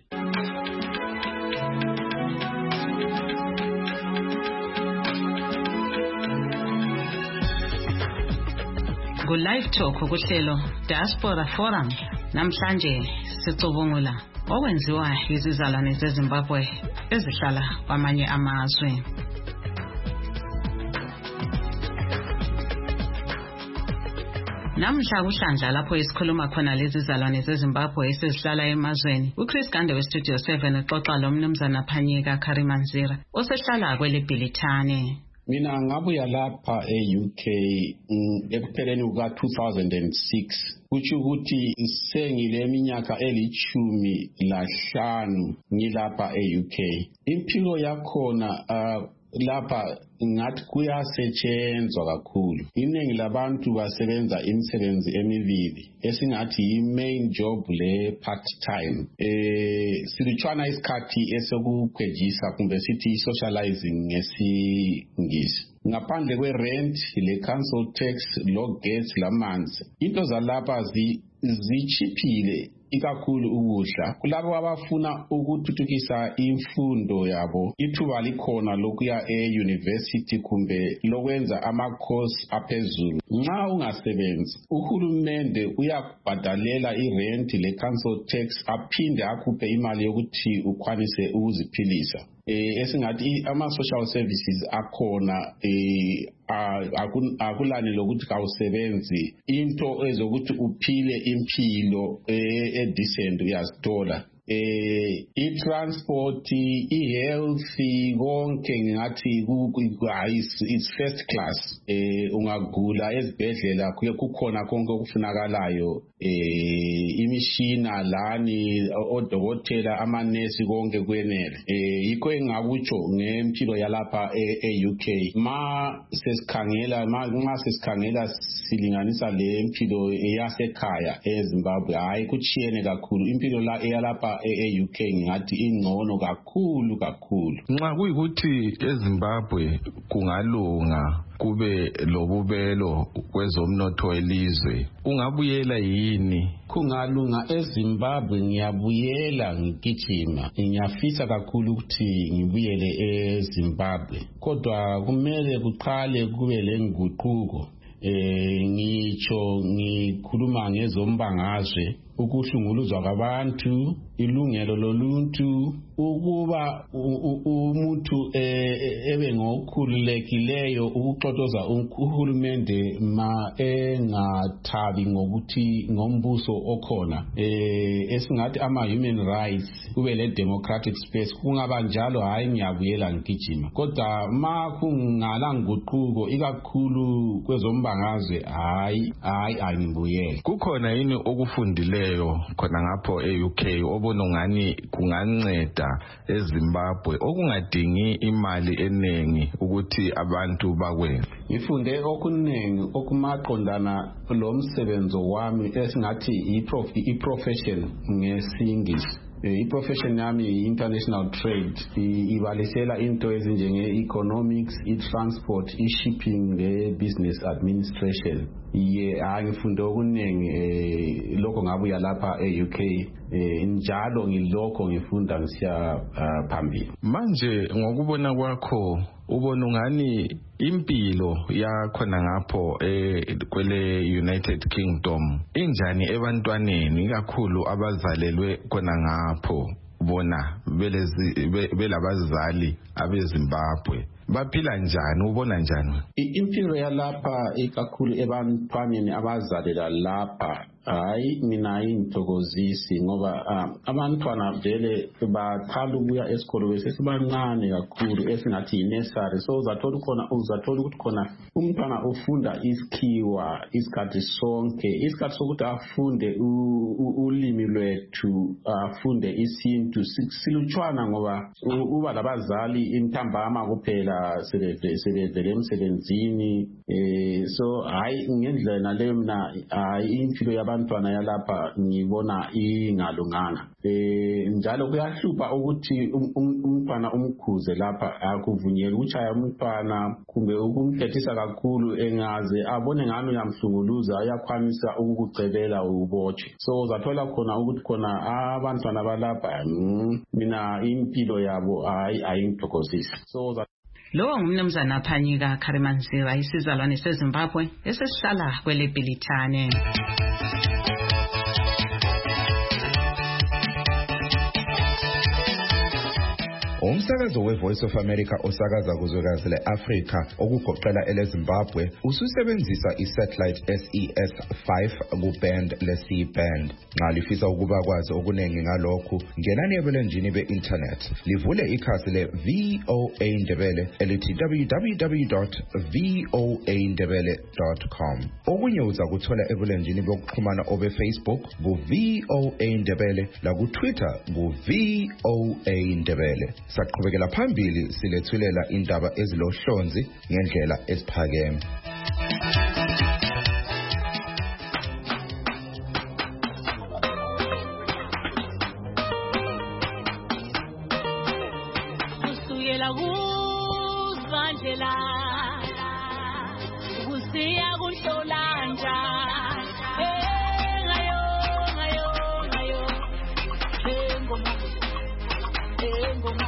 Ku-Live Talk kuhlelo Diaspora Forum namhlanje sicubungula okwenziwa izizalwane zeZimbabwe ezihlala kwamanye amazwe. Namhla kuhlandla lapho isikhuluma khona lezi zizalwane zeZimbabwe esezihlala emazweni. uChris Gande weStudio seven uxoxa lo mnumzana Phanyeka Karimanzira osehlala kweleBhilithane. Mina ngabuya lapha e-U K ekupheleni kuka two thousand six. Kutsho ukuthi sengile minyaka elithumi lahlanu ngilapha e-U K. Impilo yakhona uh, lapha ngathi kuyasetshenzwa kakhulu. Iningi labantu basebenza imisebenzi emibili esingathi i-main job le part time. Eh silutshwana isikhathi esokukhwejisa kumbe sithi socializing ngesingisi. Ngaphandle kwe-rent, le-council tax, lo-gas, lamanzi. Into zalapha zichiphile ikakhulu ukudla. Kulabo abafuna ukuthuthukisa imfundo yabo, ithuba likhona lokuya e-university kumbe lokwenza ama-course aphezulu. Nxa ungasebenzi, uhulumende uyakubhadalela i-rent, le-council tax, aphinde akhuphe imali yokuthi ukwanise ukuziphilisa. Eh esingathi ama-social services akhona eh akulani lokuthi kawusebenzi into ezokuthi uphile impilo edecent uyazithola. Eh i-transport, i-health konke ngathi is first class. Eh ungagula ezibhedlela kukhona konke okufunakalayo. Eh imishina lani odokotela amanesi konke kwenele. Eh yikho engakutsho ngempilo yalapha e-U K. Ma sesikhangela ma sesikhangela silinganisa le impilo yasekhaya eZimbabwe hayi kuchiyene kakhulu. Impilo la eyalapha e-U K ngathi ingcono kakhulu kakhulu. Nxa kuyikuthi eZimbabwe kungalunga kube lobubelo kwezomnotho welizwe, ungabuyela yini? Kungalunga eZimbabwe ngiyabuyela ngigijima. Ngiyafisa kakhulu ukuthi ngibuyele eZimbabwe. Kodwa kumele kuqale kube lenguquko. Eh ngitsho ngikhuluma ngezombangazwe, ukuhlunguluzwa kwabantu, ilungelo loluntu, ukuba umuntu ebe ngokhululekileyo ukuxoxoza uhulumende ma engathabi ngokuthi ngombuso okhona eh esingathi ama human rights kube le democratic space. Kungaba njalo hayi ngiyabuyela ngigijima. Kodwa ma kungala nguquko ikakhulu kwezombangazwe hayi hayi angibuyele. Kukhona yini okufundileyo khona ngapho e-U K obona ngani kunganceda eZimbabwe okungadingi imali enengi ukuthi abantu bakwenze? Ngifunde okuningi okumaqondana lo msebenzi wami esingathi i-profession ngesingisi. I-profession yami i-international trade ibalisela into ezinjenge-economics, i-transport, i-shipping, le-business administration. Ye angifunde okuningi lokho ngabuya lapha e-U K njalo ngilokho ngifunda ngisiya phambili. Manje ngokubona kwakho ubona ungani impilo yakhona ngapho eh kwele United Kingdom injani ebantwaneni kakhulu abazalelwe khona ngapho bona belezi belabazali abeZimbabwe baphila njani ubona njani? Impilo yalapha ikakhulu ebantwaneni abazalela lapha hayi mina ingithokozisi ngoba abantwana vele bathanda ukuya esikolo besesibancane kakhulu esingathi yi-nursery, so uzathola khona uzathola ukuthi khona umntwana ufunda isikhiwa isikhathi sonke, isikhathi sokuthi afunde ulimi lwethu afunde isintu silutshwana ngoba uba labazali intambama kuphela sebevele emsebenzini. So hayi ngendlela leyo mina hayi impilo yabantwana yalapha ngibona ingalunganga. Njalo kuyahlupha ukuthi umntwana umkhuze lapha akuvunyelwa ukuchaya umntwana kumbe ukumhlethisa kakhulu engaze abone ngani uyamhlunguluza uyakwanisa ukukucebela ubotshe. So uzathola khona ukuthi khona abantwana balapha mina impilo yabo hayi ayingithokozisi. So Lo ngumnumzana Phanyika Kharimanziwa isizalwane seZimbabwe esesihlala kwele Bhilithane. Umsakazo we-Voice of America osakaza kuzwekazi le-Afrika okugoqela ele-Zimbabwe ususebenzisa i-satellite S E S five ku-band le-C band. Nxa lifisa ukuba kwazi okuningi ngalokhu, ngenani ebulenjini be-internet livule ikhasi le-V O A Ndebele elithi w w w dot v o a ndebele dot com. Okunye uza kuthola ebulenjini bokuxhumana obe-Facebook ku-V O A Ndebele laku-Twitter ku-V O A Ndebele. Saqhubekela phambili silethulela indaba ezilohlonzi ngendlela esiphakeme. Kusukela kuZandlela kusiya kuNhlolanja ngayo ngayo ngayo engoma engoma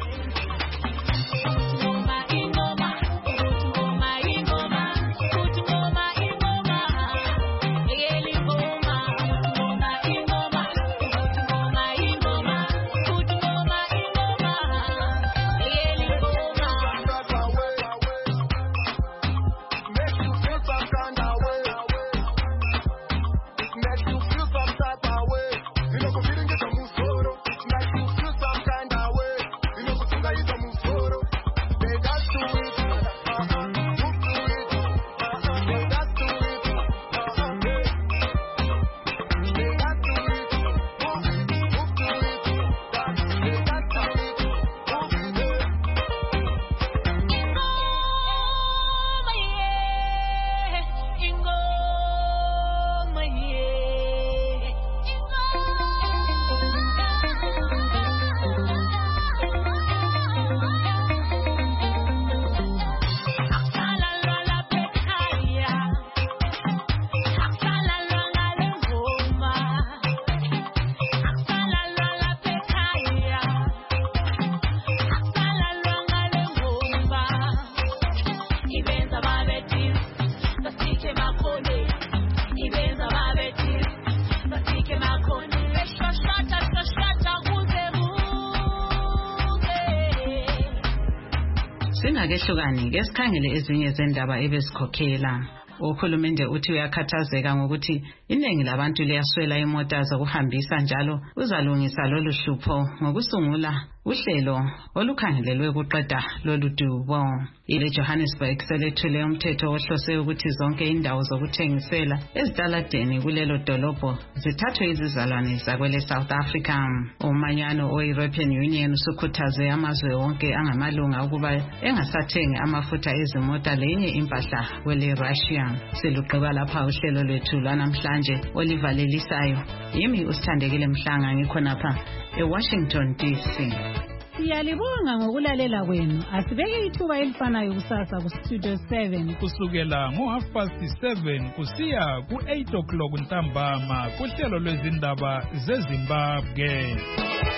Singakehlukani ke sikhangele ezinye zendaba ebesikhokhela. Uhulumende uthi uyakhathazeka ngokuthi iningi labantu liyaswela imota zokuhambisa njalo uzalungisa lolu hlupho ngokusungula uhlelo olukhangelelwe ukuqeda lolu dubo. Ile Johannesburg selethule umthetho ohlose ukuthi zonke indawo zokuthengisela ezitaladeni kulelo dolobho zithathwe izizalwane zakwele South Africa. Umanyano o-European Union usukhuthaze amazwe wonke angamalunga ukuba engasathengi amafutha ezimota lenye impahla kwele Russia. Siluqeba lapha uhlelo lwethu lwanamhlanje olivalelisayo. Yimi usithandekile Mhlanga ngikhonapha eWashington D C. Siyalibonga ngokulalela kwenu. Asibeke ithuba elifanayo kusasa ku Studio seven kusukela ngo half past seven kusiya ku eight o'clock ntambama kuhlelo lwezindaba zeZimbabwe.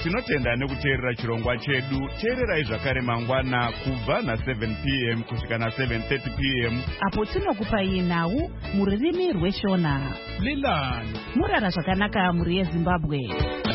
tinotenda nekuteerera chirongwa chedu. Teererai zvakare mangwana kubva na-seven p m kusvika na-seven thirty p m apo tinokupai nhau mururimi rweshona. Leland murara zvakanaka muri yeZimbabwe.